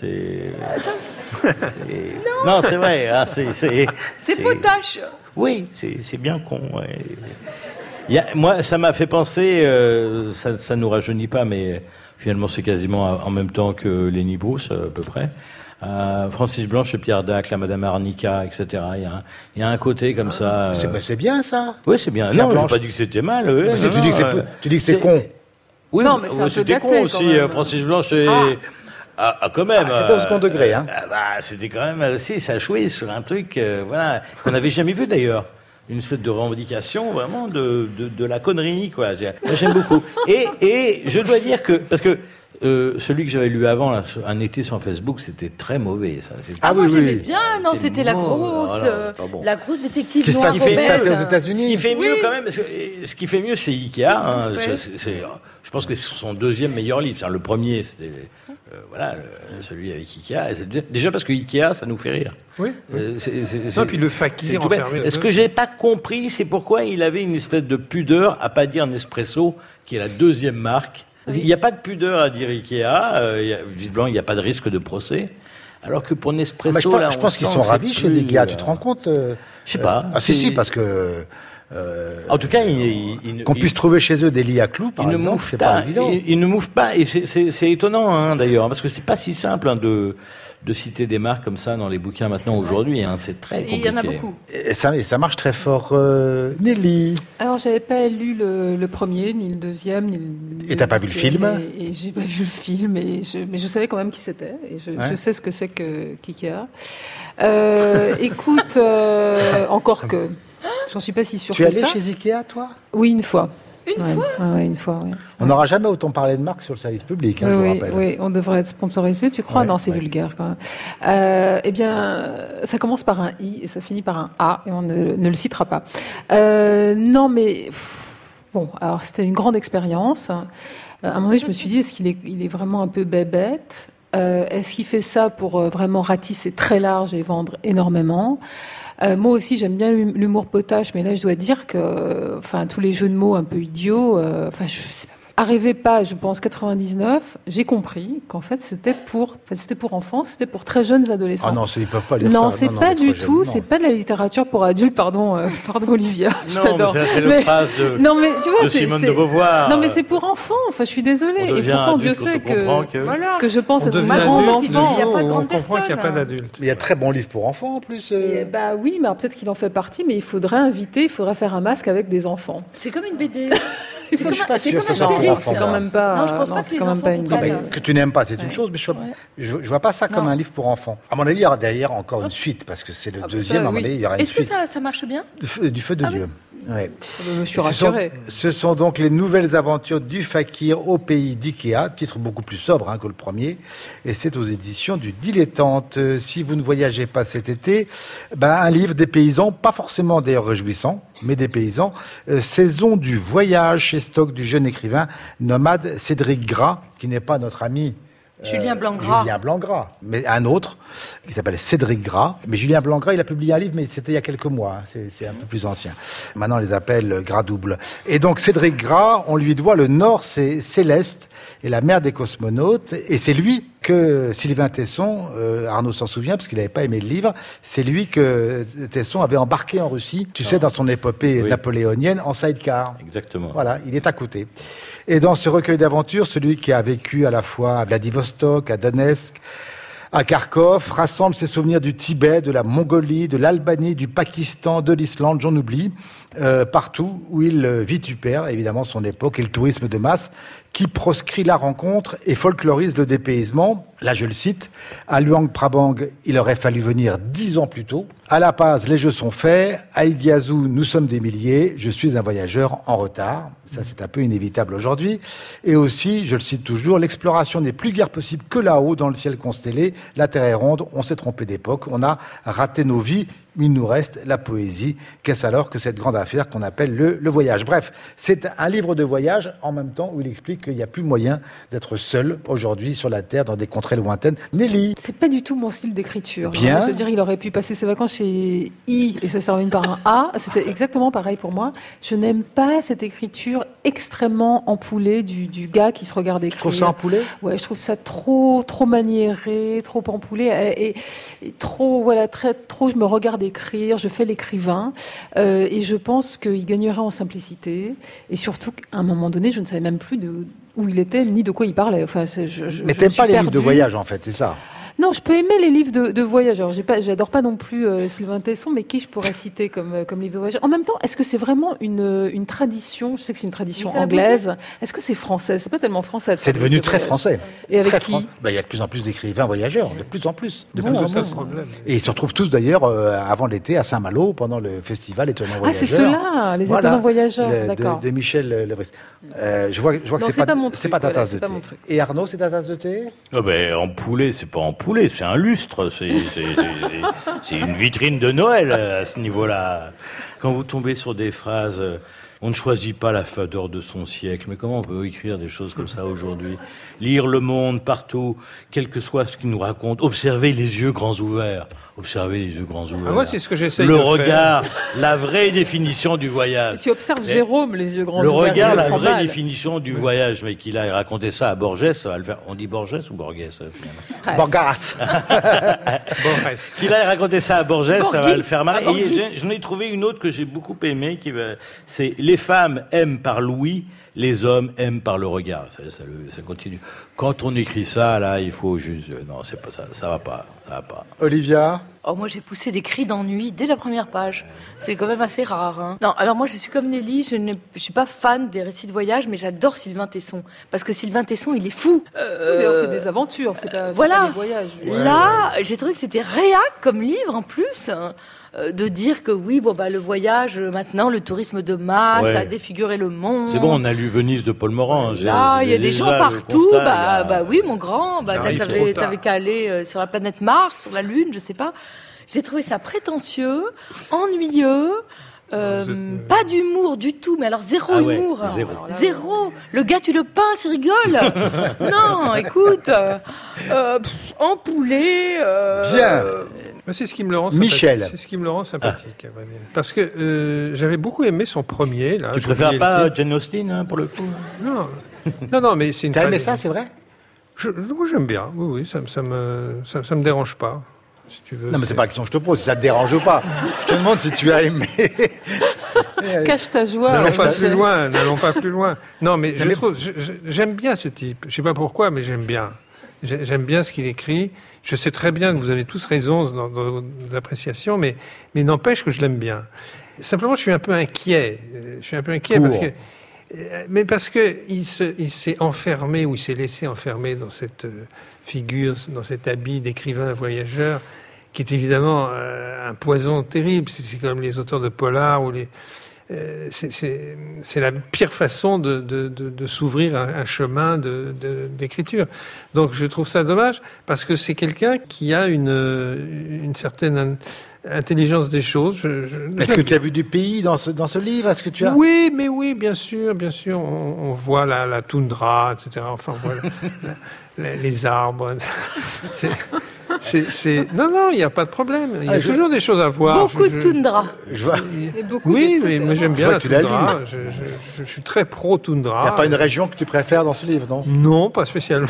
Non, c'est vrai. Ah, c'est potache. Oui, c'est bien con. Ouais. Moi, ça m'a fait penser, ça nous rajeunit pas, mais finalement, c'est quasiment en même temps que Lenny Bruce, à peu près. Francis Blanche et Pierre Dac, la Madame Arnica, etc. Il y a un côté comme ça. C'est bien ça. Oui, c'est bien. Pierre Blanche. J'ai pas dit que c'était mal. Tu dis que c'est con. Oui, non, mais c'était con aussi. Francis Blanche et quand même. C'était au second degré, hein. C'était quand même aussi, ça jouait sur un truc, voilà, qu'on n'avait jamais vu d'ailleurs. Une espèce de revendication vraiment de la connerie, quoi. Moi, j'aime beaucoup. Et je dois dire que, parce que celui que j'avais lu avant, là, Un été sur Facebook, c'était très mauvais. Ça. Moi, j'aimais bien. Non, c'était la grosse détective qui se noire passe aux États-Unis. Ce qui fait mieux quand même, ce qui fait mieux, c'est Ikea. Hein. Je pense que c'est son deuxième meilleur livre. Le premier, c'était celui avec Ikea. Déjà parce que Ikea, ça nous fait rire. Oui. Non, puis le fakir enfermé. Ce que j'ai pas compris, c'est pourquoi il avait une espèce de pudeur à pas dire Nespresso, qui est la deuxième marque. Il n'y a pas de pudeur à dire Ikea. Visiblement, il n'y a pas de risque de procès. Alors que pour Nespresso, je pense qu'ils sont ravis chez Ikea. Tu te rends compte Je sais pas. Si, parce que. En tout cas, qu'on puisse trouver chez eux des lits à clous, par exemple, c'est pas évident. Ils ne mouvent pas, et c'est étonnant, hein, d'ailleurs, parce que c'est pas si simple de citer des marques comme ça dans les bouquins maintenant aujourd'hui. Hein, c'est très compliqué. Et il y en a beaucoup. Et ça marche très fort. Nelly. Alors, j'avais pas lu le premier, ni le deuxième, ni le. Et t'as pas vu le film ? Et j'ai pas vu le film, mais je savais quand même qui c'était. Et je sais ce que c'est qu'IKEA. Écoute, encore que. J'en suis pas si sûre que ça. Tu es allé chez Ikea, toi ? Oui, une fois. Une fois. On n'aura jamais autant parlé de marque sur le service public, je vous rappelle. Oui, on devrait être sponsorisé, tu crois ? Non, c'est vulgaire quand même. Eh bien, ça commence par un I et ça finit par un A, et on ne le citera pas. Non, mais bon, alors c'était une grande expérience. À un moment donné, je me suis dit, est-ce qu'il est vraiment un peu bébête ? Est-ce qu'il fait ça pour vraiment ratisser très large et vendre énormément ? Moi aussi, j'aime bien l'humour potache, mais là, je dois dire que, tous les jeux de mots un peu idiots, je sais pas. Arrivé page, je pense 99, j'ai compris qu'en fait c'était pour enfants, c'était pour très jeunes adolescents. Ah non, ils peuvent pas lire ça. Non, c'est pas du tout, c'est pas de la littérature pour adultes, pardon Olivia. Je t'adore. Non, c'est le phrase de Simone de Beauvoir. Non, mais c'est pour enfants. Je suis désolée. Et pourtant, Dieu sait que je pense être une grande enfant. On comprend qu'il n'y a pas d'adultes. Il y a très bons livres pour enfants en plus. Oui, mais peut-être qu'il en fait partie, mais il faudrait faire un masque avec des enfants. C'est comme une BD. Je suis pas sûr que ça soit pour enfants. C'est quand même pas. Non, je pense pas que c'est quand même pas une BD. Que tu n'aimes pas, c'est une chose, mais je vois pas ça comme un livre pour enfants. À mon avis, il y aura derrière encore une suite, parce que c'est le deuxième. À mon avis, il y aura une suite. Est-ce que ça marche bien ? Du feu de Dieu. Ouais. Je me suis rassurée. Ce sont donc les nouvelles aventures du fakir au pays d'Ikea, titre beaucoup plus sobre que le premier, et c'est aux éditions du Dilettante. Si vous ne voyagez pas cet été, un livre des paysans, pas forcément d'ailleurs réjouissant, mais des paysans. Saison du voyage chez Stock du jeune écrivain nomade Cédric Gras, qui n'est pas notre ami Julien Blangras. Julien Blangras, mais un autre qui s'appelle Cédric Gras. Mais Julien Blangras, il a publié un livre, mais c'était il y a quelques mois. C'est un peu plus ancien. Maintenant, on les appelle Gras double. Et donc, Cédric Gras, on lui doit le Nord, c'est Céleste et la mer des cosmonautes. Et c'est lui que Sylvain Tesson, Arnaud s'en souvient parce qu'il n'avait pas aimé le livre, c'est lui que Tesson avait embarqué en Russie, tu sais, dans son épopée napoléonienne, en sidecar. Exactement. Voilà, il est à côté. Et dans ce recueil d'aventures, celui qui a vécu à la fois à Vladivostok, à Donetsk, à Kharkov, rassemble ses souvenirs du Tibet, de la Mongolie, de l'Albanie, du Pakistan, de l'Islande, j'en oublie, partout où il vitupère évidemment son époque et le tourisme de masse qui proscrit la rencontre et folklorise le dépaysement. Là, je le cite, à Luang Prabang, il aurait fallu venir 10 ans plus tôt. À La Paz, les jeux sont faits. À Iguazu, nous sommes des milliers. Je suis un voyageur en retard. Ça, c'est un peu inévitable aujourd'hui. Et aussi, je le cite toujours, l'exploration n'est plus guère possible que là-haut, dans le ciel constellé. La Terre est ronde, on s'est trompé d'époque, on a raté nos vies. Il nous reste la poésie. Qu'est-ce alors que cette grande affaire qu'on appelle le voyage ? Bref, c'est un livre de voyage en même temps où il explique qu'il n'y a plus moyen d'être seul aujourd'hui sur la Terre dans des contrées lointaines. Nelly ? C'est pas du tout mon style d'écriture. Bien. Je veux dire, il aurait pu passer ses vacances chez I et ça se termine par un A. C'était exactement pareil pour moi. Je n'aime pas cette écriture extrêmement empoulée du gars qui se regarde écrire. Tu trouves ça empoulé ? Ouais, je trouve ça trop maniéré, trop empoulé et trop, trop je me regarde écrire, je fais l'écrivain et je pense qu'il gagnerait en simplicité et surtout qu'à un moment donné, je ne savais même plus où il était ni de quoi il parlait. Enfin, mais t'aimes pas les livres de voyage en fait, c'est ça ? Non, je peux aimer les livres de voyage. Alors, j'adore pas non plus Sylvain Tesson, mais qui je pourrais citer comme livre de voyage. En même temps, est-ce que c'est vraiment une tradition? Je sais que c'est une tradition anglaise. Est-ce que c'est français? C'est pas tellement français. C'est devenu très français. Et avec qui? Il y a de plus en plus d'écrivains voyageurs, de plus en plus. Ça, c'est problème. Et ils se retrouvent tous d'ailleurs avant l'été à Saint-Malo pendant le festival Étonnants Voyageurs. Ah, c'est ceux-là, les Étonnants Voyageurs, d'accord. De Michel Lebris. Je vois que c'est pas ta tasse de thé. Et Arnaud, c'est ta tasse de thé? En poulet, c'est pas en poulet, c'est un lustre, c'est une vitrine de Noël à ce niveau-là. Quand vous tombez sur des phrases, on ne choisit pas la fadeur de son siècle, mais comment on peut écrire des choses comme ça aujourd'hui? Lire le monde partout, quel que soit ce qu'il nous raconte, observer les yeux grands ouverts. Observer les yeux grands ouverts. Moi, c'est ce que j'essaye de faire. Le regard, la vraie définition du voyage. Tu observes Jérôme, les yeux grands ouverts. Le regard, la vraie définition du voyage. Mais qu'il a raconté ça à Borges, ça va le faire. On dit Borges ou Borges, finalement? Borgas. Qu'il a raconté ça à Borges, ça va le faire marrer. Et j'en ai trouvé une autre que j'ai beaucoup aimée, c'est les femmes aiment par l'ouïe, les hommes aiment par le regard. Ça continue. Quand on écrit ça, là, il faut juste... Non, c'est pas ça. Ça va pas. Olivia? Moi, j'ai poussé des cris d'ennui dès la première page. C'est quand même assez rare. Hein. Non, alors moi, je suis comme Nelly. Je suis pas fan des récits de voyage, mais j'adore Sylvain Tesson. Parce que Sylvain Tesson, il est fou. C'est des aventures, c'est pas des voyages. Là, j'ai trouvé que c'était réac comme livre, en plus. De dire que oui, le voyage, maintenant, le tourisme de masse a défiguré le monde. C'est bon, on a lu Venise de Paul Morand. Là, il y a des gens partout. Oui, mon grand. T'avais qu'à aller sur la planète Mars, sur la Lune, je sais pas. J'ai trouvé ça prétentieux, ennuyeux. Pas d'humour du tout, mais alors zéro humour. Zéro. Le gars, tu le pinces, il rigole. Non, écoute, en poulet. Bien. C'est ce qui me le rend Michel. sympathique. C'est ce qui me le rend sympathique. Parce que j'avais beaucoup aimé son premier. Là, tu préfères pas Jane Austen, pour le coup? Non, mais c'est une... T'as aimé ça, c'est vrai? Moi, j'aime bien. Oui, ça me dérange pas. Si tu veux, non, mais c'est pas la question que je te pose, si ça te dérange pas. Je te demande si tu as aimé. Cache ta joie. N'allons pas plus loin. Non, mais j'aime bien ce type. Je sais pas pourquoi, mais j'aime bien. J'aime bien ce qu'il écrit. Je sais très bien que vous avez tous raison dans l'appréciation, mais n'empêche que je l'aime bien. Simplement, je suis un peu inquiet. Parce que il s'est enfermé, ou il s'est laissé enfermer dans cette figure, dans cet habit d'écrivain voyageur, qui est évidemment un poison terrible. C'est comme les auteurs de polar ou c'est la pire façon de s'ouvrir un chemin d'écriture. Donc je trouve ça dommage, parce que c'est quelqu'un qui a une certaine intelligence des choses. Est-ce que tu as vu du pays dans ce livre? Est-ce que tu as... Oui, bien sûr. On voit la toundra, etc. Enfin, voilà. Les arbres. Non, il n'y a pas de problème. Il y a toujours des choses à voir. Beaucoup de toundra. Oui, mais j'aime bien la toundra. Je suis très pro-toundra. Il n'y a pas une région que tu préfères dans ce livre, non? Non, pas spécialement.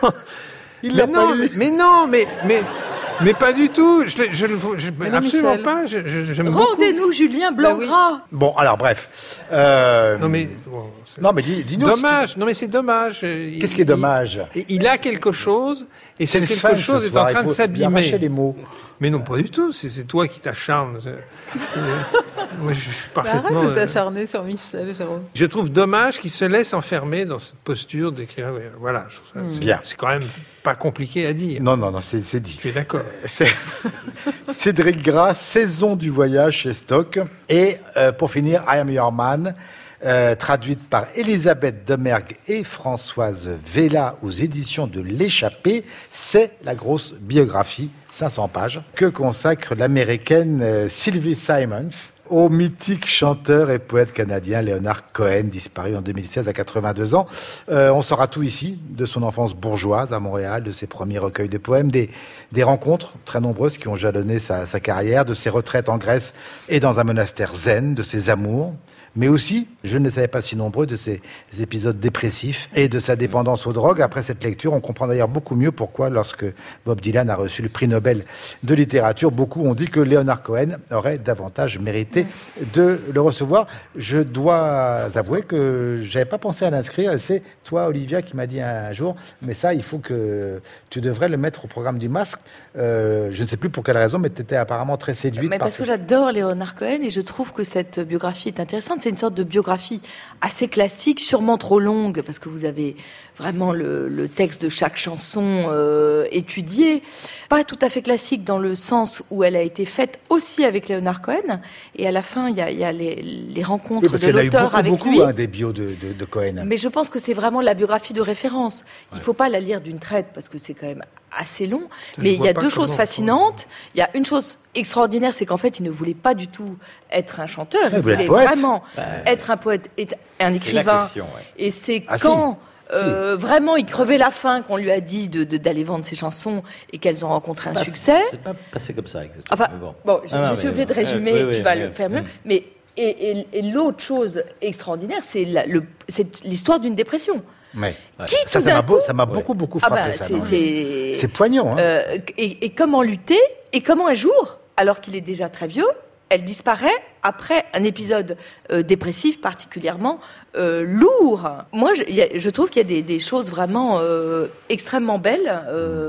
Mais pas du tout. Absolument pas. Rendez-nous Julien Blanc-Gras. Bon, alors bref. Dis-nous. Dommage. Non, mais c'est dommage. Qu'est-ce qui est dommage? Il a quelque chose, et cette quelque chose est en train de s'abîmer. Les mots. Mais non, pas du tout. C'est toi qui t'acharnes. Moi, je suis parfaitement... Arrête de t'acharner sur Michel, Jérôme. Je trouve dommage qu'il se laisse enfermer dans cette posture d'écrivain. Voilà, je trouve ça, bien. C'est quand même pas compliqué à dire. Non, c'est dit. Tu es d'accord? Cédric Gras, Saison du voyage chez Stock. Et pour finir, I Am Your Man, traduite par Elisabeth Demergue et Françoise Vella aux éditions de L'Échappée. C'est la grosse biographie, 500 pages, que consacre l'américaine Sylvie Simons au mythique chanteur et poète canadien Leonard Cohen, disparu en 2016 à 82 ans. On saura tout ici, de son enfance bourgeoise à Montréal, de ses premiers recueils de poèmes, des rencontres très nombreuses qui ont jalonné sa carrière, de ses retraites en Grèce et dans un monastère zen, de ses amours, mais aussi, je ne les savais pas si nombreux, de ses épisodes dépressifs et de sa dépendance aux drogues. Après cette lecture, on comprend d'ailleurs beaucoup mieux pourquoi, lorsque Bob Dylan a reçu le prix Nobel de littérature, beaucoup ont dit que Leonard Cohen aurait davantage mérité l'opportunité de le recevoir. Je dois avouer que j'avais pas pensé à l'inscrire. C'est toi, Olivia, qui m'a dit un jour, mais ça, il faut que tu devrais le mettre au programme du Masque. Je ne sais plus pour quelle raison, mais tu étais apparemment très séduite. Mais parce que j'adore Léonard Cohen et je trouve que cette biographie est intéressante. C'est une sorte de biographie assez classique, sûrement trop longue, parce que vous avez vraiment le texte de chaque chanson étudié. Pas tout à fait classique dans le sens où elle a été faite aussi avec Léonard Cohen. Et à la fin, il y a les rencontres de l'auteur avec lui. Il y a eu beaucoup des bios de Cohen. Mais je pense que c'est vraiment la biographie de référence. Il ne faut pas la lire d'une traite parce que c'est quand même assez long. Mais il y a deux choses fascinantes. Il y a une chose extraordinaire, c'est qu'en fait, il ne voulait pas du tout être un chanteur. Il voulait vraiment être un poète et un écrivain. Et c'est quand vraiment il crevait la faim qu'on lui a dit d'aller vendre ses chansons et qu'elles ont rencontré un succès. C'est pas passé comme ça. Exactement. Enfin, bon, je suis obligée de résumer. Tu vas le faire mieux. Mais et l'autre chose extraordinaire, c'est l'histoire d'une dépression. Ouais. Ça m'a beaucoup frappé. C'est poignant. Hein. Et comment lutter et comment un jour, alors qu'il est déjà très vieux, elle disparaît après un épisode dépressif particulièrement lourd. Moi, je trouve qu'il y a des choses vraiment extrêmement belles.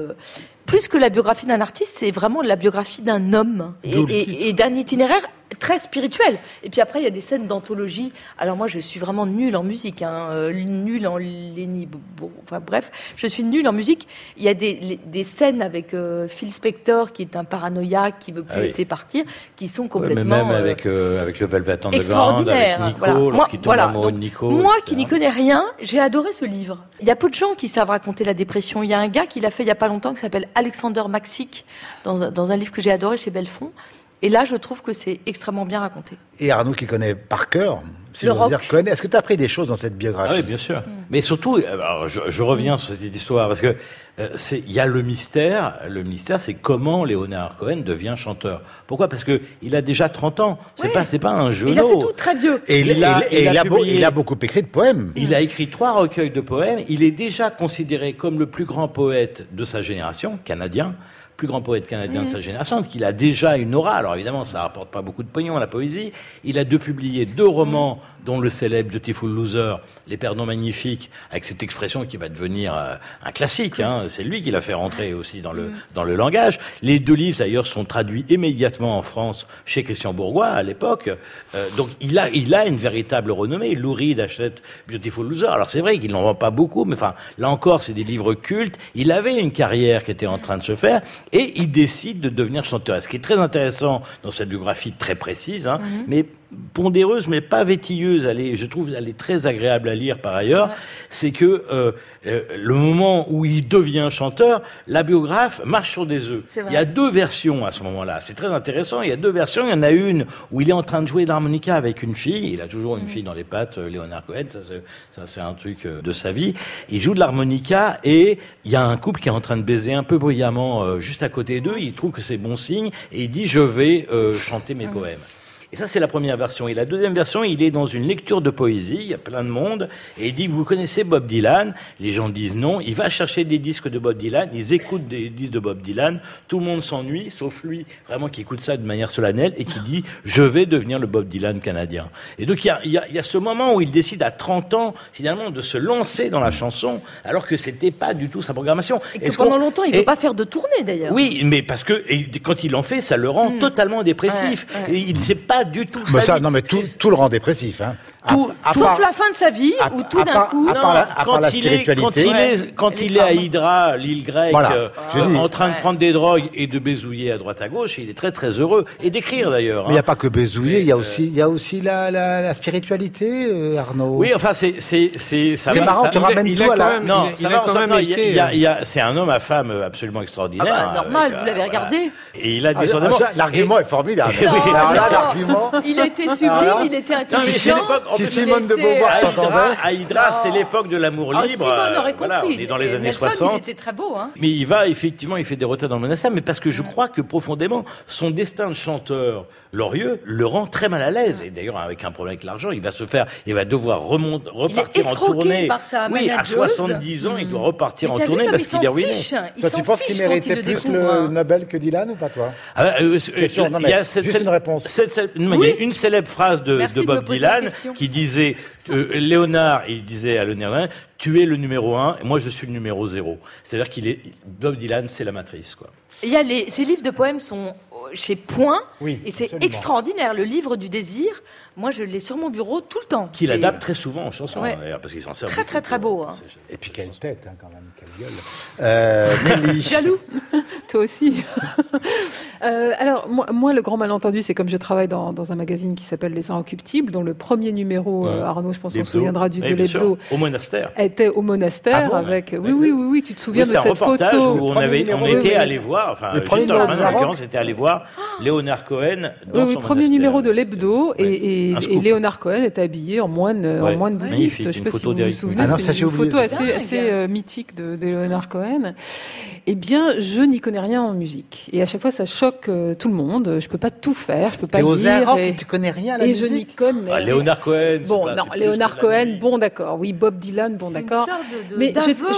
Plus que la biographie d'un artiste, c'est vraiment la biographie d'un homme et d'un itinéraire très spirituel. Et puis après, il y a des scènes d'anthologie. Alors moi, je suis vraiment nulle en musique, nulle en Lénie. Enfin bref, je suis nulle en musique. Il y a des scènes avec Phil Spector, qui est un paranoïaque, qui veut plus laisser partir, qui sont complètement mais même avec le Velvet Underground, avec Nico, lorsqu'il tombe amoureux de Nico. Moi, qui n'y connais rien, j'ai adoré ce livre. Il y a peu de gens qui savent raconter la dépression. Il y a un gars qui l'a fait il y a pas longtemps, qui s'appelle Alexander Maxic, dans un livre que j'ai adoré chez Belfond. Et là, je trouve que c'est extrêmement bien raconté. Et Arnaud, qui connaît par cœur, si j'ose dire, connaît. Est-ce que tu as appris des choses dans cette biographie ? Oui, bien sûr. Mais surtout, alors, je reviens sur cette histoire, parce que il y a le mystère. Le mystère, c'est comment Léonard Cohen devient chanteur. Pourquoi ? Parce que il a déjà 30 ans. C'est pas un genou. Il a fait tout très vieux. Et il a beaucoup écrit de poèmes. Il a écrit 3 recueils de poèmes. Il est déjà considéré comme le plus grand poète de sa génération, canadien. Plus grand poète canadien de sa génération, qu'il a déjà une aura. Alors évidemment, ça rapporte pas beaucoup de pognon, la poésie. Il a publié 2 romans, dont le célèbre Beautiful Loser, Les Perdants Magnifiques, avec cette expression qui va devenir un classique. Hein. C'est lui qui l'a fait rentrer aussi dans le langage. Les 2 livres, d'ailleurs, sont traduits immédiatement en France chez Christian Bourgois, à l'époque. Donc il a une véritable renommée. Lou Reed achète Beautiful Loser. Alors c'est vrai qu'il n'en vend pas beaucoup, mais enfin, là encore, c'est des livres cultes. Il avait une carrière qui était en train de se faire. Et il décide de devenir chanteur. Et ce qui est très intéressant dans cette biographie très précise, mais pondéreuse, mais pas vétilleuse, je trouve elle est très agréable à lire par ailleurs, c'est que le moment où il devient chanteur, la biographe marche sur des œufs. Il y a 2 versions à ce moment-là. C'est très intéressant. Il y a 2 versions. Il y en a une où il est en train de jouer de l'harmonica avec une fille. Il a toujours une fille dans les pattes, Léonard Cohen. Ça, c'est un truc de sa vie. Il joue de l'harmonica et il y a un couple qui est en train de baiser un peu bruyamment juste à côté d'eux. Il trouve que c'est bon signe et il dit « Je vais chanter mes poèmes ». Et ça, c'est la première version. Et la deuxième version, il est dans une lecture de poésie, il y a plein de monde, et il dit, vous connaissez Bob Dylan? Les gens disent non. Il va chercher des disques de Bob Dylan, ils écoutent des disques de Bob Dylan, tout le monde s'ennuie, sauf lui, vraiment, qui écoute ça de manière solennelle, et qui dit, je vais devenir le Bob Dylan canadien. Et donc, il y a ce moment où il décide à 30 ans, finalement, de se lancer dans la chanson, alors que c'était pas du tout sa programmation. Et que pendant longtemps, il veut pas faire de tournée, d'ailleurs. Oui, mais parce que, quand il en fait, ça le rend totalement dépressif. Et il sait pas du tout sa vie. Non, mais tout le rend dépressif, hein. Sauf la fin de sa vie, où tout d'un coup... Quand il est à Hydra, l'île grecque, en train de prendre des drogues et de bézouiller à droite à gauche, il est très très heureux. Et d'écrire d'ailleurs. Mais il n'y a pas que bézouiller, il y a aussi la spiritualité, Arnaud. Oui, enfin, c'est marrant, tu ramènes tout à la... Non, c'est un homme à femme absolument extraordinaire. Normal, vous l'avez regardé. Et il a des L'argument est formidable. Il était sublime, il était intelligent. Si Simone de Beauvoir t'entendait. Hydra, c'est l'époque de l'amour libre. Simone aurait compris. Voilà, on est dans les années Nelson, 60. il était très beau, hein. Mais il fait des retraites dans le monastère, mais parce que je crois que profondément, son destin de chanteur glorieux le rend très mal à l'aise. Et d'ailleurs, avec un problème avec l'argent, il va devoir repartir en tournée. Par sa oui, à 70 ans, il doit repartir en tournée parce qu'il est ruiné. Toi, tu penses qu'il méritait plus le Nobel que Dylan ou pas, toi? Il y a une réponse. Il y a une célèbre phrase de Bob Dylan qui disait, Léonard, il disait à Léonard, tu es le numéro 1 et moi je suis le numéro 0. C'est-à-dire Bob Dylan, c'est la matrice, quoi. Ces livres de poèmes sont chez Point, oui, et c'est absolument extraordinaire. Le livre du désir, moi je l'ai sur mon bureau tout le temps. Qu'il adapte très souvent en chanson, ouais. D'ailleurs, parce qu'ils s'en servent. Très, très, très beau. Hein. Et puis quelle tête, quand même, quelle gueule. Nelly. Jaloux. Toi aussi. Alors, moi, le grand malentendu, c'est comme je travaille dans un magazine qui s'appelle Les Inrecuptibles, dont le premier numéro, Arnaud, je pense qu'on se souviendra de l'hebdo. Au monastère. Était au monastère avec. Oui, tu te souviens de cette photo. Où on était allé voir, enfin, Gilles Torman, en l'occurrence, était allé voir Léonard Cohen dans son premier monastère. Numéro de l'hebdo, et Léonard Cohen est habillé en moine bouddhiste. Je ne sais pas si vous vous souvenez, c'est une photo assez mythique de Léonard Cohen. Eh bien, je n'y connais rien en musique. Et à chaque fois, ça choque tout le monde. Je peux pas tout faire, je peux pas lire. T'es aux Arocs et tu connais rien à la musique. Et je n'y connais rien. Léonard Cohen. Bon, non, Léonard Cohen, bon, d'accord. Oui, Bob Dylan, bon, d'accord. Mais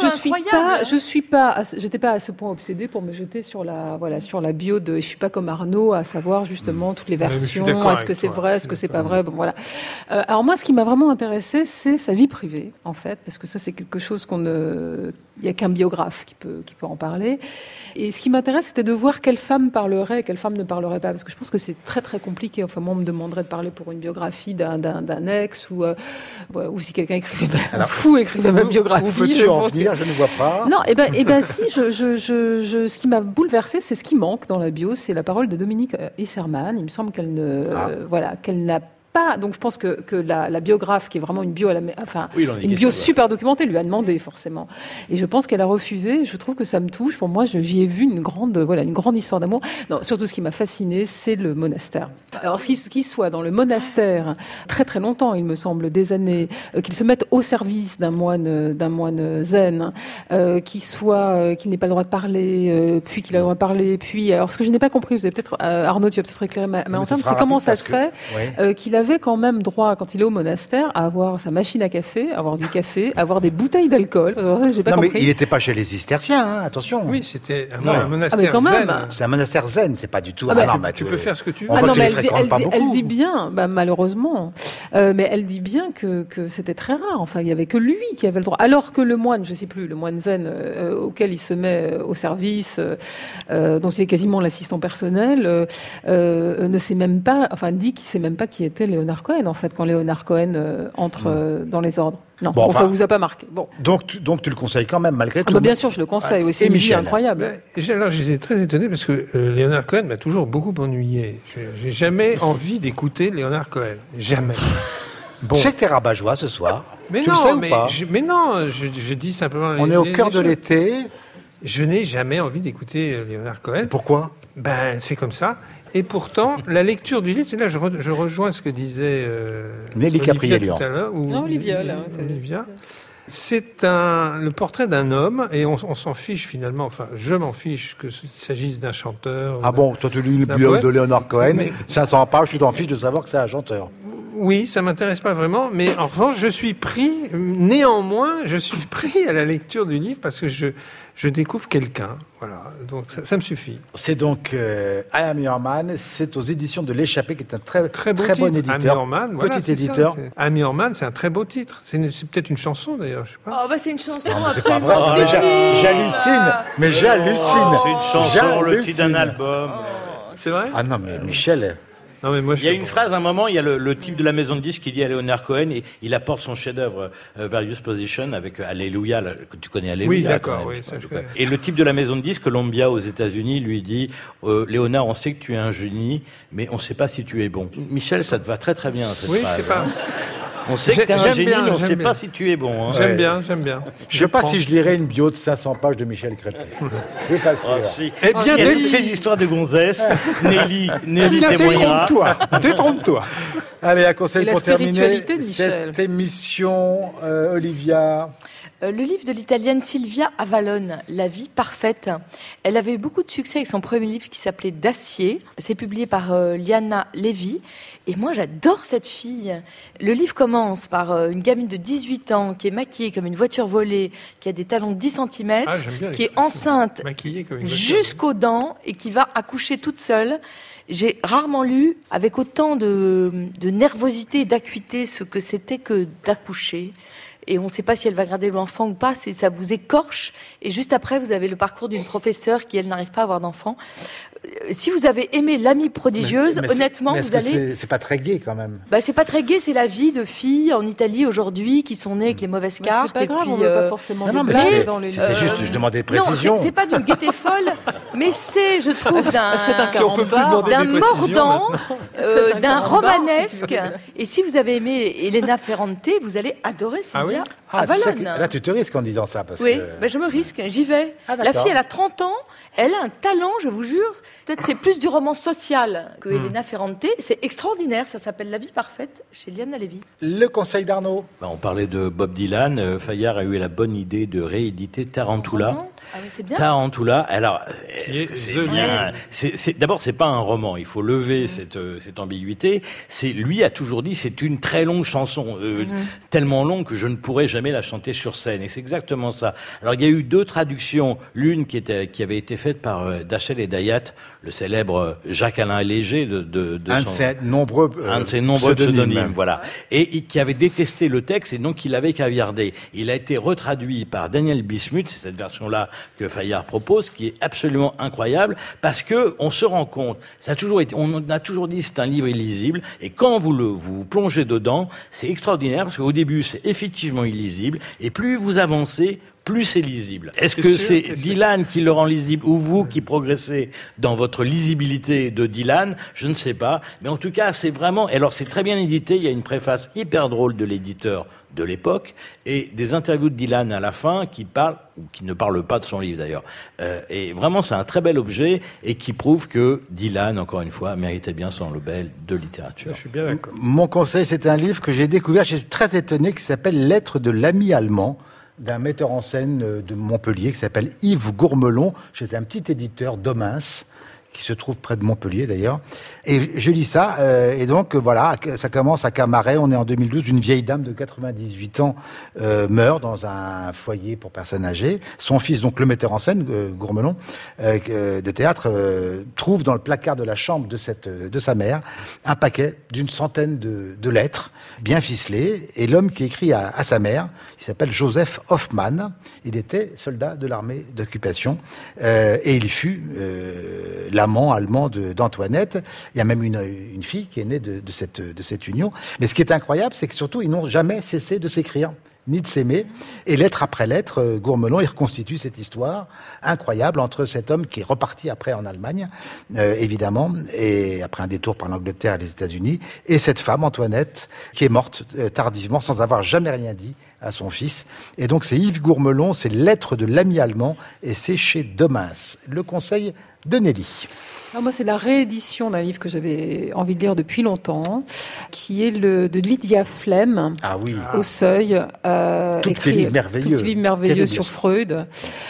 j'étais pas à ce point obsédée pour me jeter sur la bio de, je suis pas comme Arnaud à savoir justement toutes les versions. Est-ce que c'est vrai, est-ce que c'est pas vrai? Bon, voilà. Alors moi, ce qui m'a vraiment intéressé, c'est sa vie privée, en fait, parce que ça, c'est quelque chose il y a qu'un biographe qui peut en parler. Et ce qui m'intéresse, c'était de voir quelle femme parlerait et quelle femme ne parlerait pas, parce que je pense que c'est très très compliqué. Enfin, moi, on me demanderait de parler pour une biographie d'un ex, ou si quelqu'un écrivait ma biographie. Où peux-tu en venir? Je ne vois pas. Non, si. Ce qui m'a bouleversée, c'est ce qui manque dans la bio, c'est la parole de Dominique Issermann. Il me semble qu'elle n'a pas. Donc je pense que la biographe, qui est vraiment une bio une bio super documentée, lui a demandé forcément. Et je pense qu'elle a refusé. Je trouve que ça me touche. Pour moi, j'y ai vu une grande histoire d'amour. Non, surtout ce qui m'a fascinée, c'est le monastère. Alors qu'il soit dans le monastère très très longtemps, il me semble, des années, qu'il se mette au service d'un moine zen, qu'il n'ait pas le droit de parler, puis qu'il a le droit de parler, puis alors ce que je n'ai pas compris, vous avez peut-être Arnaud, tu vas peut-être éclairer ma lanterne, c'est comment ça se fait qu'il avait quand même droit, quand il est au monastère, à avoir sa machine à café, avoir du café, avoir des bouteilles d'alcool. J'ai pas compris. Mais il n'était pas chez les cisterciens, hein, attention. Oui, c'était un monastère quand même. zen. C'est un monastère zen, c'est pas du tout. Tu peux faire ce que tu veux. Elle dit bien, malheureusement, mais elle dit bien que c'était très rare. Enfin, il y avait que lui qui avait le droit. Alors que le moine, je sais plus, le moine zen auquel il se met au service, dont il est quasiment l'assistant personnel, ne sait même pas, dit qu'il sait même pas qui était Léonard Cohen, en fait, quand Léonard Cohen entre dans les ordres. Non, ça vous a pas marqué. Bon. Donc tu le conseilles quand même, malgré tout. Bien sûr, je le conseille. C'est une vie incroyable. Alors, j'étais très étonné parce que Léonard Cohen m'a toujours beaucoup ennuyé. J'ai jamais envie d'écouter Léonard Cohen. Jamais. Bon. Tu sais que t'es rabat-joie ce soir. Mais tu non, le sais ou pas je dis simplement. On est au cœur de l'été. Je n'ai jamais envie d'écouter Léonard Cohen. Pourquoi? C'est comme ça. Et pourtant, la lecture du livre, c'est là je rejoins ce que disait Nelly Caprier tout à l'heure. Olivia, là. Olivia. C'est le portrait d'un homme, et on s'en fiche finalement, je m'en fiche qu'il s'agisse d'un chanteur. Ah bon, toi tu lis le bio de Léonard Cohen, 500 pages, tu t'en fiches de savoir que c'est un chanteur. Oui, ça m'intéresse pas vraiment, mais en revanche, je suis pris à la lecture du livre parce que je découvre quelqu'un. Voilà, donc ça me suffit. C'est donc I Am Your Man, c'est aux éditions de l'Échappée, qui est un très bon éditeur. I Am Your Man, petit éditeur. I Am Your Man, c'est un très beau titre. C'est peut-être une chanson d'ailleurs, je sais pas. C'est une chanson. Non, c'est pas vrai. J'hallucine. C'est une chanson, le titre d'un album. C'est vrai? Ah non, mais Michel. Non, mais moi, il y a une phrase, à un moment, il y a le type de la maison de disques qui dit à Léonard Cohen, et il apporte son chef-d'œuvre Various Position avec Alléluia, que tu connais Alléluia. Oui, d'accord. Et le type de la maison de disques, Columbia aux États-Unis, lui dit Léonard, on sait que tu es un génie, mais on ne sait pas si tu es bon. Michel, ça te va très très bien cette phrase. Oui, c'est pas. On sait que t'es un génie, mais on ne sait pas si tu es bon. Hein. J'aime bien. Je sais pas si je lirais une bio de 500 pages de Michel Crépin. Je suis pas sûr. Si. Eh bien, c'est l'histoire de gonzesse. Nelly témoignera. Détrompe-toi. Allez, un conseil pour terminer de Michel. cette émission, Olivia. Le livre de l'italienne Silvia Avalone, La vie parfaite. Elle avait eu beaucoup de succès avec son premier livre qui s'appelait D'acier. C'est publié par Liana Levy. Et moi, j'adore cette fille. Le livre commence par une gamine de 18 ans qui est maquillée comme une voiture volée, qui a des talons de 10 cm, qui est enceinte jusqu'aux dents et qui va accoucher toute seule. J'ai rarement lu avec autant de nervosité et d'acuité ce que c'était que d'accoucher. Et on ne sait pas si elle va garder l'enfant ou pas, ça vous écorche. Et juste après, vous avez le parcours d'une professeure qui, elle, n'arrive pas à avoir d'enfant. Si vous avez aimé L'amie prodigieuse, honnêtement, vous allez... C'est pas très gai, quand même. C'est pas très gai, c'est la vie de filles en Italie aujourd'hui qui sont nées avec les mauvaises cartes. C'est pas grave, on veut pas forcément dans les... C'était juste, je demandais précision. Non, c'est pas d'une gaieté folle, mais c'est, je trouve, d'un mordant, d'un romanesque. Et si vous avez aimé Elena Ferrante, vous allez adorer Silvia Avalone. Là, tu te risques en disant ça. Je me risque, j'y vais. La fille, elle a 30 ans. Elle a un talent, je vous jure. Peut-être c'est plus du roman social que Elena Ferrante. C'est extraordinaire. Ça s'appelle La vie parfaite chez Liana Levy. Le conseil d'Arnaud. On parlait de Bob Dylan. Fayard a eu la bonne idée de rééditer Tarantula. Ah oui, c'est bien. Tarantula. Alors, c'est bien. D'abord, c'est pas un roman. Il faut lever cette ambiguïté. Lui a toujours dit, c'est une très longue chanson, tellement longue que je ne pourrais jamais la chanter sur scène. Et c'est exactement ça. Alors, il y a eu 2 traductions. L'une qui avait été faite par Dachel et Dayat, le célèbre Jacques-Alain Léger un de ses nombreux pseudonymes, voilà. Et qui avait détesté le texte et donc il l'avait caviardé. Il a été retraduit par Daniel Bismuth, c'est cette version-là que Fayard propose, qui est absolument incroyable parce que on se rend compte, on a toujours dit c'est un livre illisible et quand vous plongez dedans, c'est extraordinaire parce qu'au début c'est effectivement illisible et plus vous avancez, plus c'est lisible. Est-ce que c'est Dylan qui le rend lisible ou vous qui progressez dans votre lisibilité de Dylan? Je ne sais pas. Mais en tout cas, c'est vraiment... Alors, c'est très bien édité. Il y a une préface hyper drôle de l'éditeur de l'époque et des interviews de Dylan à la fin qui parlent, ou qui ne parlent pas de son livre d'ailleurs. Et vraiment, c'est un très bel objet et qui prouve que Dylan, encore une fois, méritait bien son Nobel de littérature. Je suis bien d'accord. Mon conseil, c'est un livre que j'ai découvert, je suis très étonné, qui s'appelle Lettres de l'ami allemand, d'un metteur en scène de Montpellier qui s'appelle Yves Gourmelon. J'étais un petit éditeur d'Omins, qui se trouve près de Montpellier d'ailleurs. Et je lis ça, et donc voilà, ça commence à Camaret, on est en 2012, une vieille dame de 98 ans meurt dans un foyer pour personnes âgées. Son fils, donc le metteur en scène, Gourmelon, de théâtre, trouve dans le placard de la chambre de sa mère un paquet d'une centaine de lettres, bien ficelées, et l'homme qui écrit à sa mère, il s'appelle Joseph Hoffmann, il était soldat de l'armée d'occupation, et il fut l'amant allemand d'Antoinette. Il y a même une fille qui est née de cette union. Mais ce qui est incroyable, c'est que surtout, ils n'ont jamais cessé de s'écrire, ni de s'aimer. Et lettre après lettre, Gourmelon, il reconstitue cette histoire incroyable entre cet homme qui est reparti après en Allemagne, évidemment, et après un détour par l'Angleterre et les États-Unis, et cette femme, Antoinette, qui est morte tardivement, sans avoir jamais rien dit à son fils. Et donc, c'est Yves Gourmelon, c'est Lettres de l'ami allemand, et c'est chez Domins. Le conseil de Nelly. Moi, c'est la réédition d'un livre que j'avais envie de lire depuis longtemps, qui est de Lydia Flem, au Seuil. Tout petit livre merveilleux sur Freud.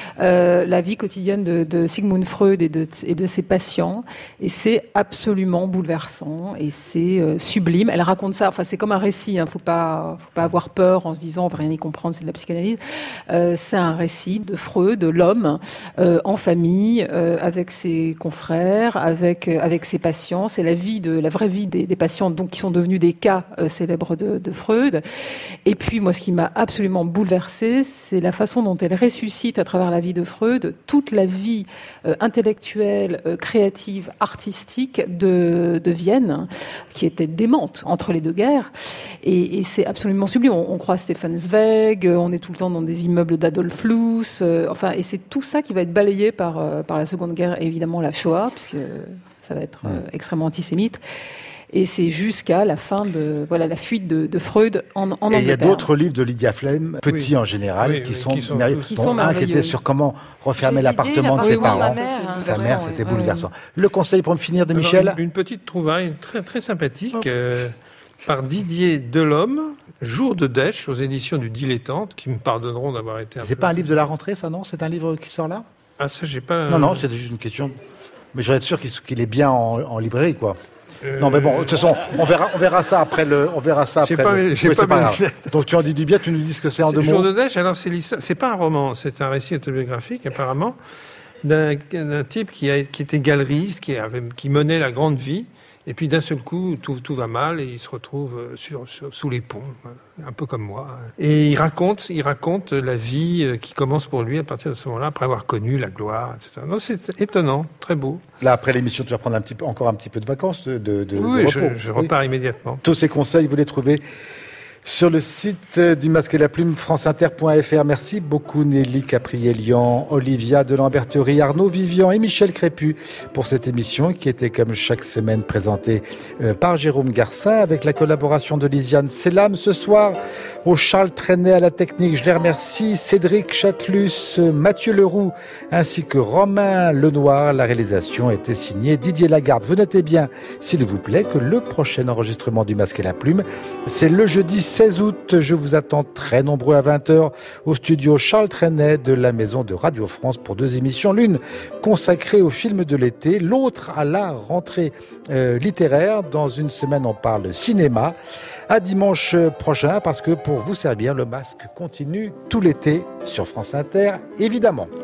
La vie quotidienne de Sigmund Freud et de ses patients. Et c'est absolument bouleversant et c'est sublime. Elle raconte ça, enfin, c'est comme un récit, faut pas avoir peur en se disant on va rien y comprendre, c'est de la psychanalyse. C'est un récit de Freud, de l'homme, en famille, avec ses confrères, avec ses patients. C'est la vraie vie des patients, donc qui sont devenus des cas célèbres de Freud. Et puis moi, ce qui m'a absolument bouleversée, c'est la façon dont elle ressuscite à travers la vie de Freud toute la vie intellectuelle, créative, artistique de Vienne, qui était démente entre les deux guerres. Et c'est absolument sublime. On croit Stefan Zweig, on est tout le temps dans des immeubles d'Adolf Loos. Et c'est tout ça qui va être balayé par la Seconde Guerre, évidemment la Shoah, puisque ça va être extrêmement antisémite. Et c'est jusqu'à la fin la fuite de Freud en Angleterre. Et il y a d'autres livres de Lydia Flem, petits en général, qui sont un qui était sur comment refermer l'appartement de ses parents. Sa mère, c'était bouleversant. Le conseil pour me finir de Michel? Une petite trouvaille très, très sympathique par Didier Delhomme, Jour de Dèche, aux éditions du Dilettante, qui me pardonneront d'avoir été C'est pas un livre de la rentrée, ça, non? C'est un livre qui sort là? Ah, ça, j'ai pas... Non, c'était juste une question. Mais je voudrais être sûr qu'il est bien en librairie, quoi. Non, mais bon, de toute façon, on verra ça après le. C'est pas grave. Donc tu en dis du bien, tu nous dis ce que c'est en deux mots. Jour de Dèche, alors c'est l'histoire. C'est pas un roman, c'est un récit autobiographique apparemment d'un type qui était galeriste, qui menait la grande vie. Et puis d'un seul coup, tout va mal et il se retrouve sous les ponts, un peu comme moi. Et il raconte la vie qui commence pour lui à partir de ce moment-là, après avoir connu la gloire, etc. Non, c'est étonnant, très beau. Là, après l'émission, tu vas prendre encore un petit peu de vacances, de oui, repos. Je repars immédiatement. Tous ces conseils, vous les trouvez sur le site du Masque et la Plume, franceinter.fr. Merci beaucoup Nelly Caprielian, Olivia de Lamberterie, Arnaud Vivian et Michel Crépu pour cette émission qui était comme chaque semaine présentée par Jérôme Garcin avec la collaboration de Lisiane Selam. Ce soir, au Charles Trenet à la technique, je les remercie. Cédric Chatelus, Mathieu Leroux ainsi que Romain Lenoir. La réalisation était signée Didier Lagarde. Vous notez bien, s'il vous plaît, que le prochain enregistrement du Masque et la Plume, c'est le jeudi 16 août. Je vous attends très nombreux à 20h au studio Charles Trenet de la Maison de Radio France pour 2 émissions. L'une consacrée au film de l'été, l'autre à la rentrée littéraire. Dans une semaine, on parle cinéma. À dimanche prochain, parce que pour vous servir, le Masque continue tout l'été sur France Inter, évidemment.